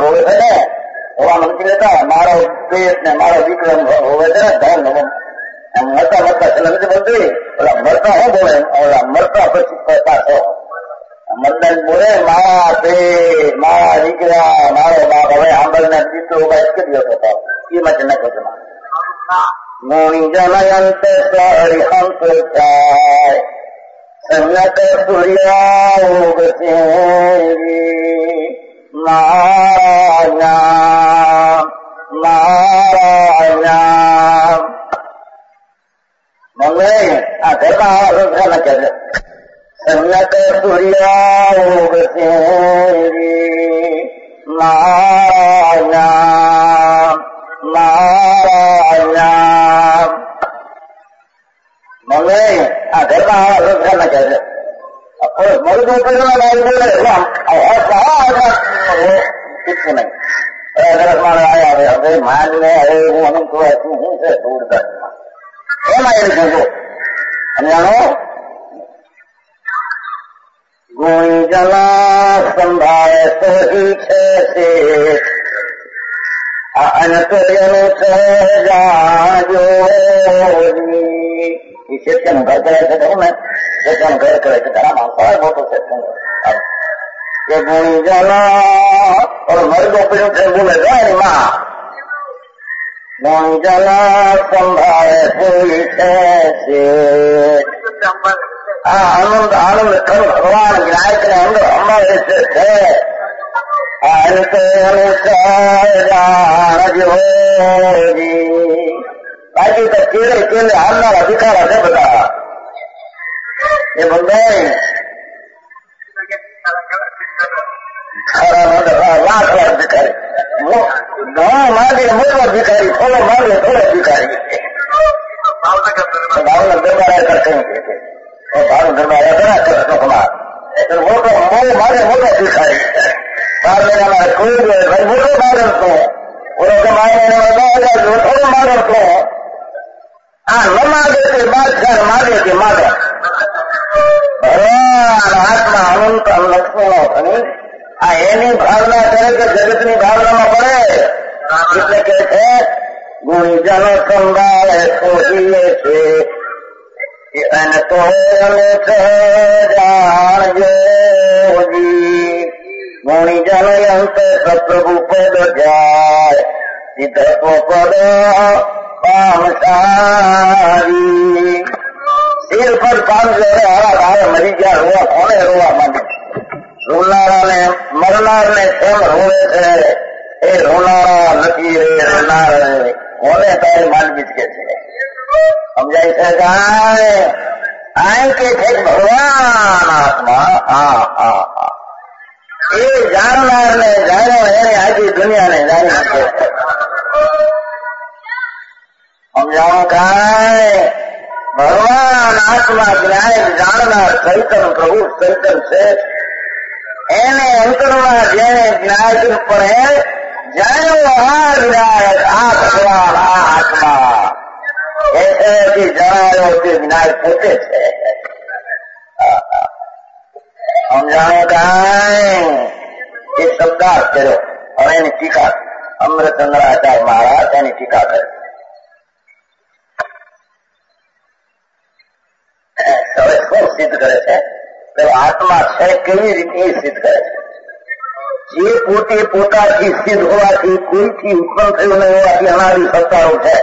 મારો દેશ ને મારો વિક્રમ હોવે છે ને ધન મરતા મરતા છેલ્લા નથી બોલતી, ઓલા મરતા હું બોલે, ઓલા મરતા પછી પાછો મરદાન બોલે, મારા તે મારા દીકરા મારો બાપ હવે આંબળના દીકરો ઉભા કરી દો હતો એ માટે ન કરતો મોણી જનયંત હરિહંત જાય સન્નત સૂર્યાગતી નારાયણ નારાયણ મંગળે આ ઘરમાં આવા સંસ્કાર ન કરે સન્નત સૂર્યાગતી નારાયણ નારાયણ મંગળે આ ઘરમાં આવા સંસ્કાર ન કરે મરુદો પહેલા બોલે કુછ નહીં દસ માણસ આવ્યા હવે માન ને હવે હું અનંત શું શું છે દૂર દર્શમાં એમાં એને જોજો અને જાણો ગુણી જલા સંભાળે સોહી છે આ અનંતનું છે જાજો એ શેતકનું ઘર કરે છે કહું ને શેતકનું ઘર કરે છે ઘણા માણસો મોટું શેતકનું ये गुणी जला और मर्दों पे बोले जाए माँ गुणी जला संभाळे कोई कैसे आनंद आनंद कर भगवान विनायक ने अंदर हमारे से है अंत अनुसार जोगी बाकी तो केले केले हमारा अधिकार है बता ये बंदे लाख लाख भिखारी गाँव मांगे मोटो भिखारी थोड़ो मांगे थोड़ो भिखारी भावना दरबार करते हैं भावना दरबार करा कृष्ण कुमार मोटो मोह मांगे मोटो भिखारी बार में हमारे कोई भाई मोटो मांगे तो और मांगे थोड़ो मांगे तो हाँ न मांगे के बादशाह मांगे के मांगे ભગવાન આત્મા અનંત લક્ષ્મણો ધણી આ એની ભાવના કરે કે જગતની ભાવનામાં પડે એટલે કે છે ગુણીજનો સંભાળે સોહીએ છે અને તો જાણજો ગુણીજનો અંત સપ્રભુ પદ જાય સિદ્ધત્વ પદ પામસારી सिर पर काम जो है हरा भाव मरी गया रोआ कोने रोआ मन रोनारा ने मरनार ने सेम रोए थे ए रोनारा नकी रे रोनार कोने तारे मान बीच के थे समझाई से जाए आए के थे भगवान आत्मा हाँ हाँ हाँ ये जाननार ने जानो है आज दुनिया ने जानी है समझाओ का ભગવાન આત્મા જ્ઞાન જાણનાર ચૈતન પ્રભુ ચૈતન છે એને અંતરમાં જેને જ્ઞાન પડે જાણ્યો આ વિનાયક આ ભગવાન આ આત્મા એથી જણાયો તે વિનાયક પોતે છે સમજાણો કાંઈ એ શબ્દાર્થ કર્યો હવે એની ટીકા અમૃતચંદ્રાચાર્ય મહારાજ એની ટીકા કરી હવે શું સિદ્ધ કરે છે આત્મા છે કેવી રીતે સિદ્ધ કરે છે જે પોતે પોતાથી સિદ્ધ હોવાથી કોઈથી ઉત્પન્ન થયું નહીં હોવાથી અનાદિ સત્તારૂપ છે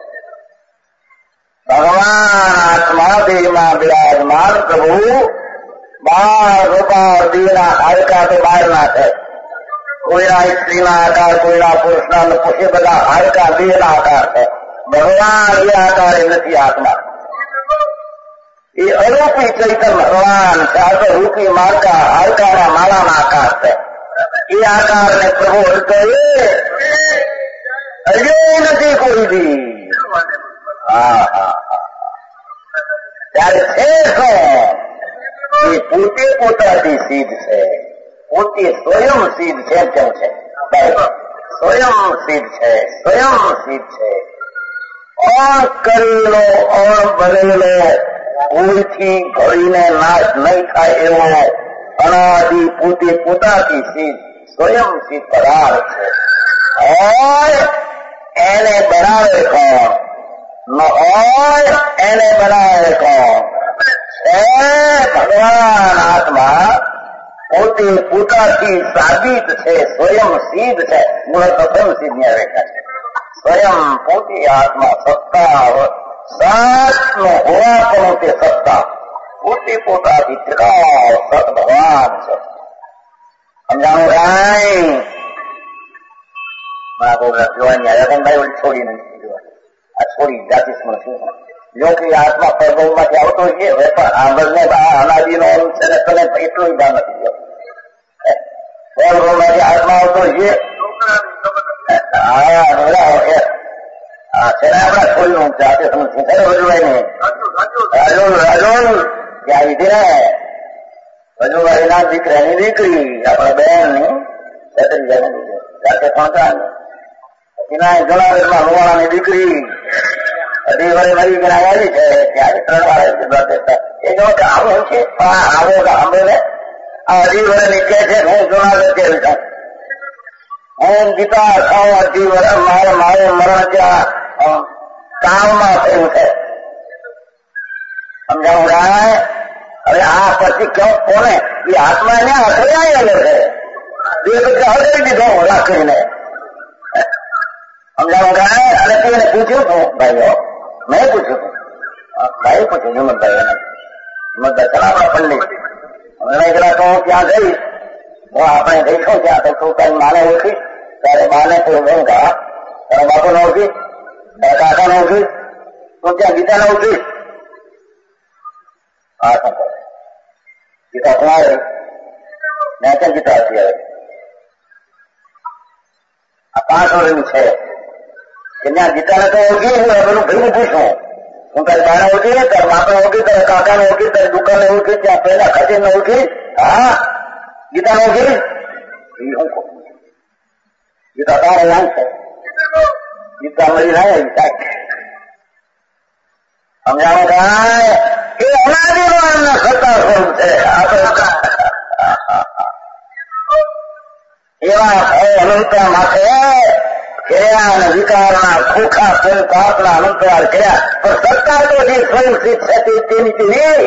ભગવાન આત્મા દેહમાં બિરાજમાન પ્રભુ બાર રૂપાર દેહના હાડકા તો બહારના છે કોઈના સ્ત્રીના આકાર કોઈના પુરુષના એ બધા હાડકા દેહના આકાર છે ભગવાન એ આકારે નથી આત્મા એ અરૂપી ચૈતન ભગવાન શાસ્ત્ર રૂપી માળકા હાડકાના માળાના આકાર છે એ આકારને પ્રભુ હડતો હજુ નથી કોઈ બી હા હા ત્યારે છે શું એ પોતે પોતાથી સિદ્ધ છે પોતે સ્વયં સિદ્ધ છે કેમ છે સ્વયં સિદ્ધ છે સ્વયં સિદ્ધ છે અણ કરેલો અણ ભરેલો કોઈથી ઘડીને નાશ નહીં થાય એવો અનાદિ પોતે પોતાથી સિદ્ધ સ્વયં સિદ્ધ પદાર્થ છે એને બનાવે કોણ ન હોય એને બનાવે કોણ? છે ભગવાન આત્મા પોતે પોતાથી સાબિત છે, સ્વયં સિદ્ધ છે. મૂળ પ્રથમ સિદ્ધની રેખા છે. સ્વયં પોતે આત્મા સત્તા સતનો હોવા પણ તે સત્તા પોતે પોતાથી ત્રિકાળ સત ભગવાન છે. સમજાણું કાંઈ? જોવાની આવ્યા ઓલી છોડી નથી જોવાની. આ છોડી જાતિ સ્મૃતિ જો કે આત્મા પ્રભવ માંથી આવતો છે વેપાર આંબળને અનાદિનો છે ને તને એટલું જ નથી પ્રભવ માંથી આત્મા આવતો છે. હા છે ને આપણા છોડીનું જાતિ સ્મૃતિ છે રજુભાઈ ને રાજોલ રાજોલ ત્યાં લીધી ને રજુભાઈ ના દીકરાની દીકરી આપણા બહેન ની છત્રીજાની દીકરી જાતે પહોંચવાની એના જુનાગઢમાં રૂવાણાની દીકરી અઢી વડે મરી ગયા આવી છે. ત્યારે ત્રણ વાર દેતા એ જો કે આવું છે આવો સાંભળે આ અઢી વડે નીકળે છે. હું જુનાગઢ કેવી છું હું ગીતા ખાઉં અઢી વડે મારે મારું મરણ ત્યાં કામમાં થયું છે. સમજાવું રાય? હવે આ પછી ક્યાં કોને એ આત્મા ને હથડાયેલો છે. બે બધા હટાવી દીધો રાખીને. સમજાવું કાંઈ? અને તેને પૂછ્યું હતું ભાઈઓ મેં પૂછ્યું હતું ભાઈ પૂછ્યું હિંમતભાઈ એને હિંમતભાઈ ચલાવડા પંડિત મેં કહેલા તો હું ત્યાં જઈશ હું આપણે જઈશું ત્યાં તો તું તારી માને ઓળખીશ તારે માને તું ગંગા તારા બાપુને ઓળખીશ તારા કાકાને ઓળખીશ તું ત્યાં ગીતાને ઓળખીશ. હા શું કરે ગીતા કુમારે મેં ક્યાં ગીતા હતી હવે આ પાંચ વર્ષની છે કે ત્યાં ગીતાને તો ઓળખી હું બધું ભેગું પૂછું હું તારી બાને ઓળખી તારા માપને ઓળખી તારા કાકાને ઓળખી તારી દુકાનને ઓળખી ત્યાં પહેલા ખટીને ઓળખી હા ગીતાને ઓળખી એ હું કહું ગીતા તારે નામ છે ગીતા મળી ના સમજાવો કાંઈ? એ અનાદિનો એમના સત્તા સ્વરૂપ છે. એવા અનંતા માટે કર્યા અને વિકારના ખોખા કોઈ પાપના અનંતવાર કર્યા પણ સત્તા તો જે સ્વયં સિદ્ધ છે તેની તેની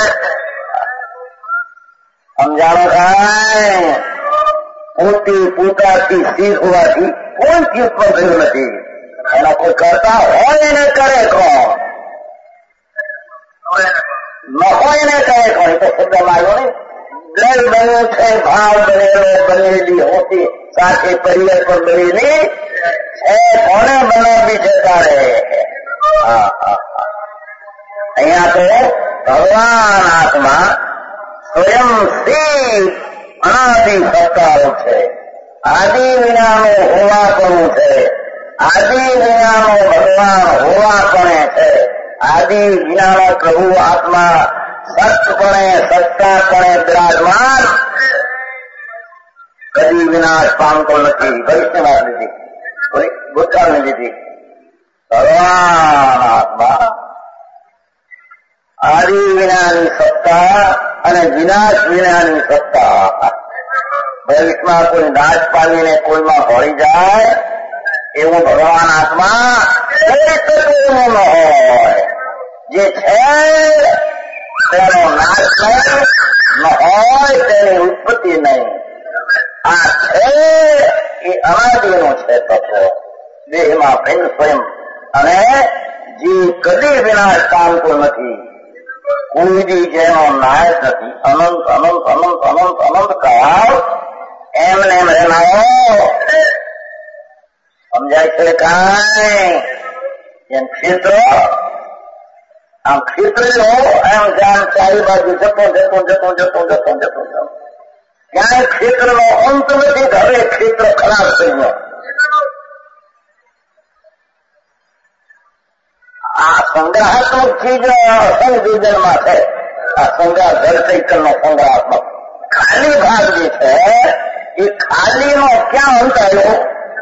સમજાણો કાંઈ? પોતે પોતાથી સિદ્ધ હોવાથી કોઈ થી ઉત્પન્ન થયું નથી. એના કોઈ કરતા હોય એને કરે કોણ? ન હોય ને કહે કોણ? તો શબ્દ માર્યો ને દ્રવ બન્યું છે ભાવ બનેલો બનેલી હોતી સાથે પરિવાર પર બનેલી છે કોને બનાવી છે તારે? અહીંયા તો ભગવાન આત્મા સ્વયં સિદ્ધ અનાદિ સત્તાઓ છે. આદિ વિનાનો હોવા પણ છે. આદિ વિનાનો ભગવાન હોવા પણ છે. આદિ વિનાનો પ્રભુ આત્મા સત્પણે સત્તાપણે બિરાજમાન કદી વિનાશ પામતો નથી. વૈષ્ણવ લીધી ભૂતકાળની લીધી ભગવાન આત્મા આદિ વિનાની સત્તા અને વિનાશ વિનાની સત્તા. ભવિષ્યમાં કોઈ નાશ પામીને કોઈમાં ભળી જાય એવું ભગવાન આત્મા ન હોય. જે છે તેનો નાશ નહીં ન હોય તેની ઉત્પત્તિ નહીં. આ છે એ અનાદિનો છે તત્વ દેહમાં ભિન્ન સ્વયં અને જે કદી વિનાશ પામતો નથી. કોઈ દી જેનો નાશ નથી. અનંત અનંત અનંત અનંત અનંત કાળ એમને એમ રહેનારો સમજાય છે કાંઈ? એમ ક્ષેત્ર આમ ક્ષેત્ર એમ જાણ ચારી બાજુ જતો જતો જતો જતો જતો જતો જતો ક્યાંય ક્ષેત્રનો અંત નથી. હવે ક્ષેત્ર ખરાબ થઈ ગયો. આ સંગ્રહાત્મક ચીજ સંયોજનમાં છે. આ સંગ્રહ જળ ચૈતન્ય સંગ્રહાત્મક ખાલી ભાગ જે છે એ ખાલીનો ક્યાં અંત આવ્યો?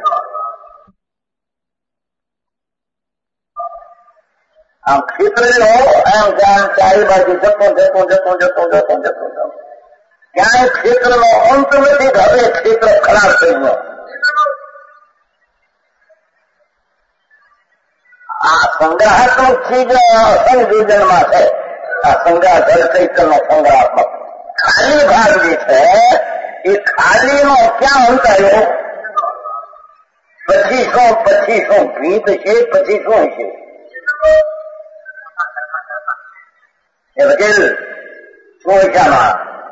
આમ ક્ષેત્ર એમ જાણ ચારી બાજુ જતો જતો જતો જતો જતો જતો જતો ક્યાંય ક્ષેત્રનો અંત નથી. હવે ક્ષેત્ર ખરાબ થઈ ગયો. આ સંગ્રહાત્મક ચીજ સંયોજનમાં છે. આ સંગ્રહ જળ ચૈતન્ય સંગ્રહાત્મક ખાલી ભાગ જે છે એ ખાલીનો ક્યાં અંત આવ્યો? પછી શું પછી શું ભીત છે, પછી શું છે? એ વકીલ શું છે આમાં?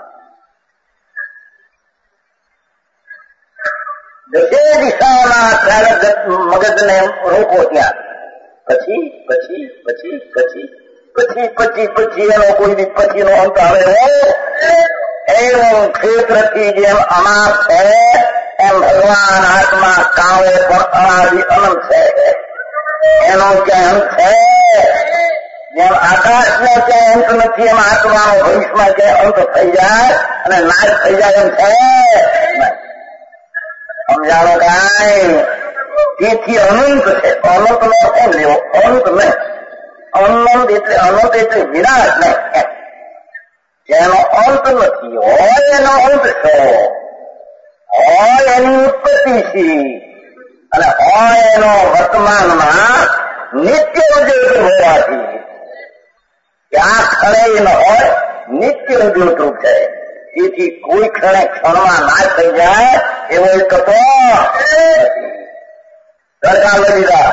દસે દિશામાં ત્યારે મગજને રોકો ત્યાં પછી પછી પછી પછી પછી પછી પછી એનો કોઈ બી પછીનો અંત આવે એવું ક્ષેત્રથી જેમ અમાર છે એમ ભગવાન આત્મા કાળે પણ અનાદિ અનંત છે. એનો ક્યાંય અંત છે? જેમ આકાશનો ક્યાંય અંત નથી એમ આત્માનો ભવિષ્યમાં ક્યાંય અંત થઈ જાય અને નાશ થઈ જાય એમ છે. સમજાણો કાંઈ? તેથી અનંત છે. અનંત નો એમ લેવો અનંત નહીં. અનંત એટલે અનંત એટલે વિનાશ નહીં. જેનો અંત નથી હોય એનો અંત છે, હોય એની ઉત્પત્તિ છે અને હોય એનો વર્તમાનમાં નિત્ય ઉદ્યોગ હોવાથી ત્યાં ક્ષણે ન હોય નિત્ય ઉદ્યોગ છે. તેથી કોઈ ક્ષણે ક્ષણમાં નાશ થઈ જાય એવો એક તત્વ નથી. સરકાર લઈ લીધા.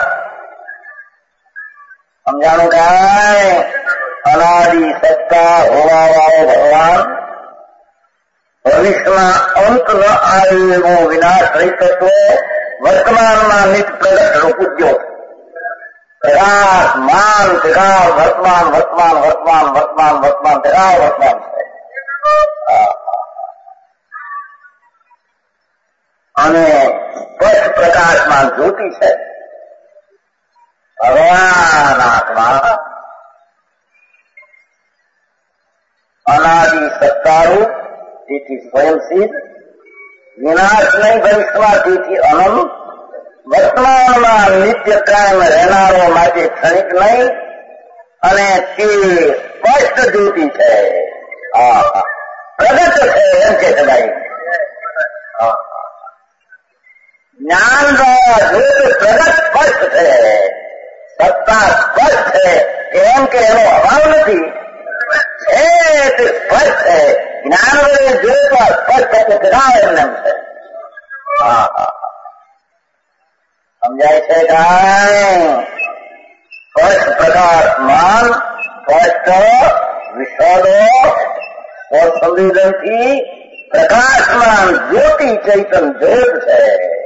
સમજાણું કાંઈ? અનાદિ સત્તા હોવા વાળો ભગવાન ભવિષ્યમાં અંત ન આવે એવો વિનાશ રહી તત્વ વર્તમાનમાં નિત્ય પ્રગટ રૂપ ઉદ્યોગ પ્રકાશ માન પ્રકાશ વર્તમાન વર્તમાન વર્તમાન વર્તમાન વર્તમાન પ્રકાશ વર્તમાન છે. અને સ્પષ્ટ પ્રકાશમાં જ્યોતિ છે. ભગવાન આત્મા અનાદિ સત્તારૂપ તેથી સ્વયંસિદ્ધ, વિનાશ નહીં ભવિષ્યમાં તેથી અનંત, વર્તમાનમાં નિત્ય કાયમ રહેનારો માટે ક્ષણિક નહીં અને તે સ્પષ્ટ જ્યોતિ છે. પ્રગટ છે એમ કે ભાઈ જ્ઞાન દ્વારા જ્યોત પ્રગટ સ્પષ્ટ છે, સત્તા સ્પષ્ટ છે એમ કે એનો અભાવ નથી. છે તે સ્પષ્ટ છે. જ્ઞાન વડે જોતા સ્પષ્ટ એટલે કરાવે એમ છે. હા હા સમજાય છે કાંઈ? સ્પષ્ટ પ્રકાશમાન સ્પષ્ટ વિષાદો સ્વસંવેદનથી પ્રકાશમાન જ્યોતિ ચૈતન જ્યોત છે.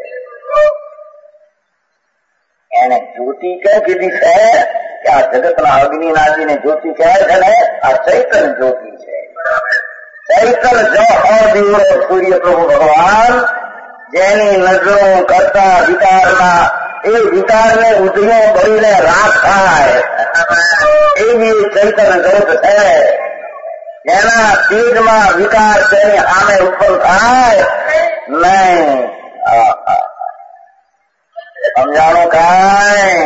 એને જ્યોતિ ક્યાં કીધી છે કે આ જગતના અગ્નિ નાદીને જ્યોતિ કહેવાય છે ને, આ ચૈતન જ્યોતિ છે. ચૈતન જો અદિવ્ય સૂર્ય પ્રભુ ભગવાન જેની નજરો કરતા વિકારના એ વિકારને ઉધીઓ ભરીને રાખ થાય એવી ચૈતન જ્યોત છે. જેના તેજમાં વિકાર તેની સામે ઉત્પન્ન થાય નહીં. સમજાણું કાંઈ?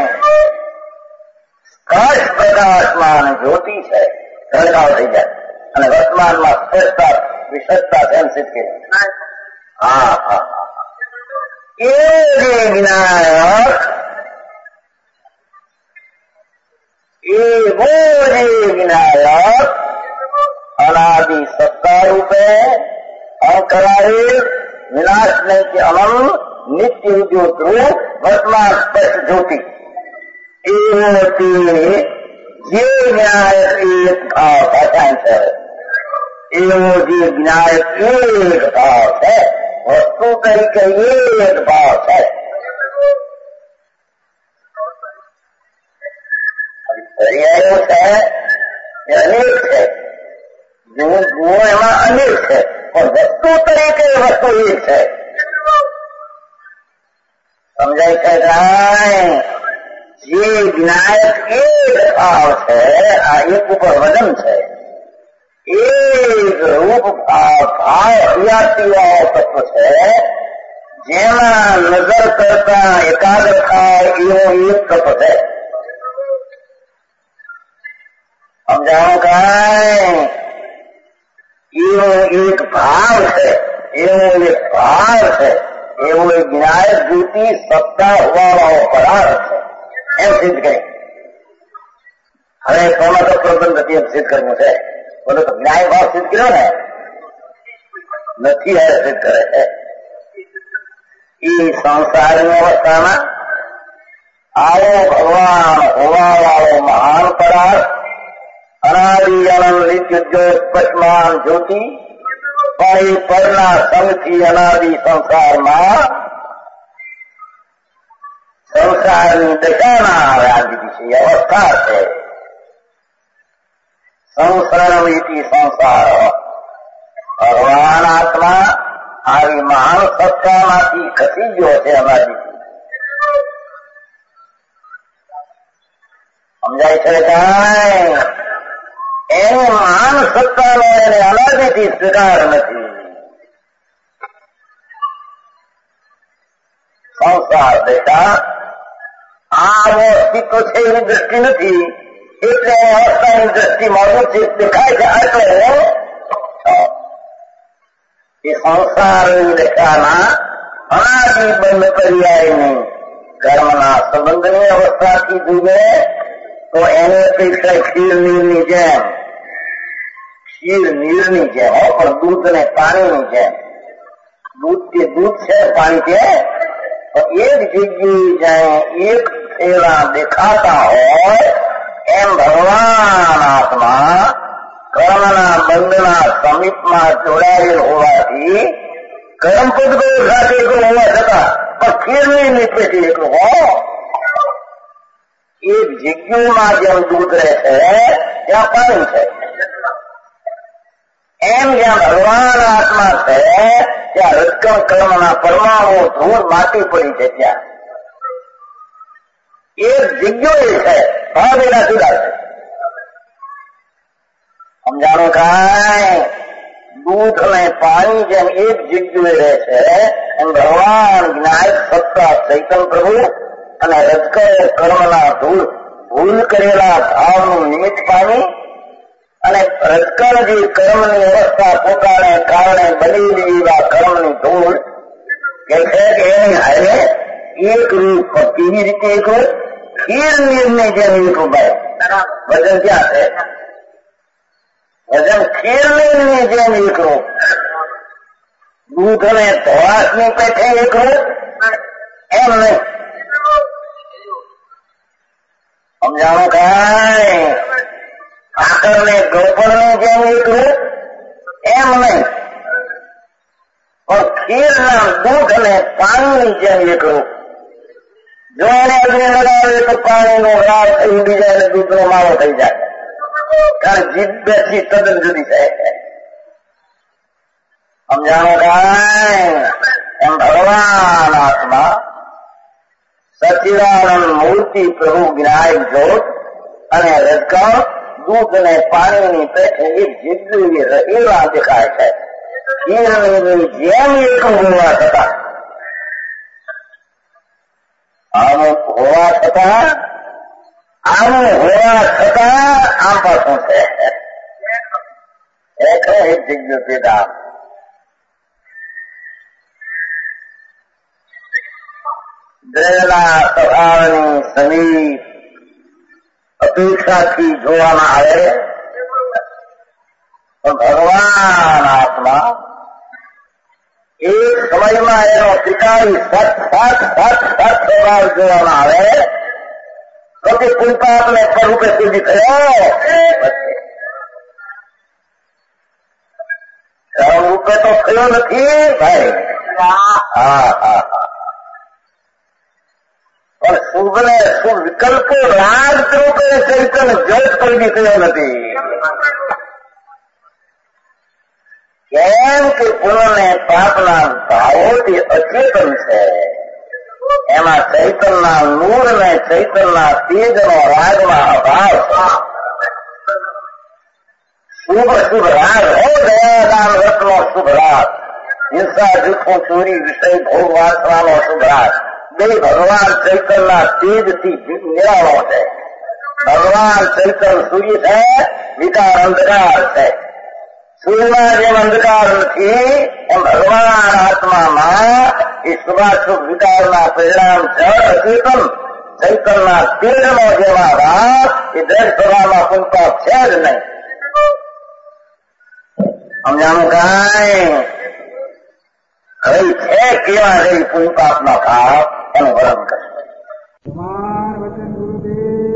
સ્પષ્ટ પ્રકાશમાં જ્યોતિ છે. ધડકાવ થઈ જાય અને વર્તમાનમાં સ્પષ્ટતા વિશેષતા તેમ સિદ્ધ. હા હા એ જે વિનાયક એવો જે વિનાયક અનાદિ સત્તા રૂપે અકરાય વિનાશ નહીં કે અનંત નિત્ય ઉદ્યોગ રૂપ વર્તમાન સ્પષ્ટ જ્યોતિ એવો તે જે વિનાયક એક ભાવ પઠાણ છે. એવો જે વિનાયક એક ભાવ છે, વસ્તુ તરીકે એક ભાવ છે. પર્યાયો છે એ અનેક છે, ગુણો એમાં અનેક છે પણ વસ્તુ તરીકે વસ્તુ એક છે. સમજાય છે કાંઈ? જે વિનાયક એક ભાવ છે, આ એક ઉપર વજન છે. એક રૂપ ભાવ ભાવ અભ્યાસી વાળો તત્વ છે જેમાં નજર કરતા એકાગ્ર થાય એવો એક તત્વ છે. સમજાણું કાંઈ? એવો એક ભાવ છે, એવો એક ભાવ છે, એવો એક વિનાયક જ્યોતિ સત્તા હોવા વાળો પદાર્થ છે એમ સિદ્ધ કરી. હવે કોમાં તો પ્રબંધ સિદ્ધ કરવું છે, બોલો તો ન્યાય ભાવ સિદ્ધ કર્યો ને નથી, હવે સિદ્ધ કરે છે. એ સંસારની અવસ્થામાં આવો ભગવાન હોવા વાળો મહાન પદાર્થ અનાદિ અનંત નિત્ય જ્યોતિષ્માન જ્યોતિ પણ એ પરના સંગથી અનાદિ સંસારમાં સંસારની દશાના રાજ્ય છે, અવસ્થા છે. સંસર્ણમિતિ સંસાર, ભગવાન આત્મા આવી મહાન સત્તામાંથી ખસી ગયો છે અનાદિથી. સમજાય છે કાંઈ? એની મહાન સત્તાનો એને અનાદિથી સ્વીકાર નથી. સંસાર દશા આવો અસ્તિત્વ છે એની દ્રષ્ટિ નથી, એટલે અવસ્થાની દ્રષ્ટિમાં ઊંચી દેખાય છે. આટલો એ સંસારની દશાના અનાદિ બંધ પર્યાયની કર્મના સંબંધની અવસ્થાથી જુએ તો એની અપેક્ષા ક્ષીર નીરની જેમ, ક્ષીર નીરની જેમ, પણ દૂધ ને પાણીની જેમ. દૂધ તે દૂધ છે, પાણી છે, પણ એક જગ્યાએ જ્યાં એક થયેલા દેખાતા હોય એમ ભગવાન આત્મા કર્મના બંધના સમીપમાં જોડાયેલ હોવાથી કર્મ પદગો સાથે એકલું હોવા છતાં પણ ખીરની નીચેથી એકલું હો એક જગ્યામાં જેમ દૂધ રહે છે ત્યાં પાણી છે, એમ જ્યાં ભગવાન આત્મા છે ત્યાં રજકણ કર્મના પરમાણુ ધૂળ માટી પડી છે. ત્યાં એક જગ્યો એ છે, ભાવેલા જુદા છે. સમજાણું કાંઈ? દૂધ અને પાણી જેમ એક જગ્યાએ રહે છે એમ ભગવાન જ્ઞાયક સત્તા ચૈતન્ય પ્રભુ અને રજકણ કર્મના ધૂળ ભૂલ કરેલા ભાવનું નિમિત્ત પામી અને રજકણ જે કર્મની અવસ્થા પોતાને કારણે બનેલી એવા કર્મની ધૂળ કે છે કે એની હારે એક રૂપ. કેવી રીતે એક રૂપ? ખીર નીરની જેમ એક રૂપ. વજન ક્યાં છે? વજન ખીર નીરની જેમ એક રૂપ. દૂધ અને ધોળાસની પેઠે એક રૂપ એમ નહીં. સમજાણું કાંઈ? આકર ને ગોપરની જેમ એક રૂપ એમ નહીં, પણ ખીરના દૂધ અને પાણીની જેમ એક રૂપ. જો એને અગ્નિ લગાવે તો પાણીનો રાવ થઈ ઉડી જાય અને દૂધનો માવો થઈ જાય, કારણ જીભથી તદ્દન જુદી થાય. સમજાણું કાંઈ? એમ ભગવાન આત્મા સચિદાનંદ મૂર્તિ પ્રભુ જ્ઞાયક જ્યોત અને રજકણ દૂધ અને પાણીની પેઠે એક જગ્યાએ રહેલા દેખાય છે. ખીરની જેમ એક હોવા છતાં, આમ હોવા છતાં, આમ હોવા છતાં આમ પાછું છે એક એક જગ્યો પેદા. દ્રઢના સ્વભાવની સમીપ અપેક્ષાથી જોવામાં આવે તો ભગવાન આત્મા એક સમયમાં એનો ત્રિકાળી સત સત સત સત સ્વભાવ જોવામાં આવે તો કે પુલપાપને સ્વરૂપે સિદ્ધ થયો, રૂપે તો થયો નથી ભાઈ. હા હા હા પણ શુભ ને શુભ વિકલ્પો રાગ રૂપે ચૈતન્ય જ્યોત કોઈ બી થયો નથી. કેમ કે પુનઃ પાપના ભાવોથી અચેતન છે. એમાં ચૈતનના નૂર ને ચૈતનના તેજનો રાગમાં અભાવ. શુભ શુભ રાગ હો દયાદાન રત્નો શુભ રાગ, હિંસા જૂઠું ચોરી વિષય ભોગ વાંચવાનો શુભ રાગ બે ભગવાન ચૈતનના તેજથી નિરાળો છે. ભગવાન ચૈતન્ય સૂર્ય છે, વિકાર અંધકાર છે. સૂર્યમાં જેમ અંધકાર નથી એમ ભગવાન આત્મામાં એ શુભાશુભ વિકારના પરિણામ જળ અચેતન ચૈતનના તીરનો જેવા વાત એ દરેક સભામાં પુણ્યપાપ છે જ નહીં. સમજાણું કાંઈ? હવે છે કેવા જેવી પુણ્યપાપનો ભાવ એનું વર્ણન કરશે. વચન ગુરુદેવ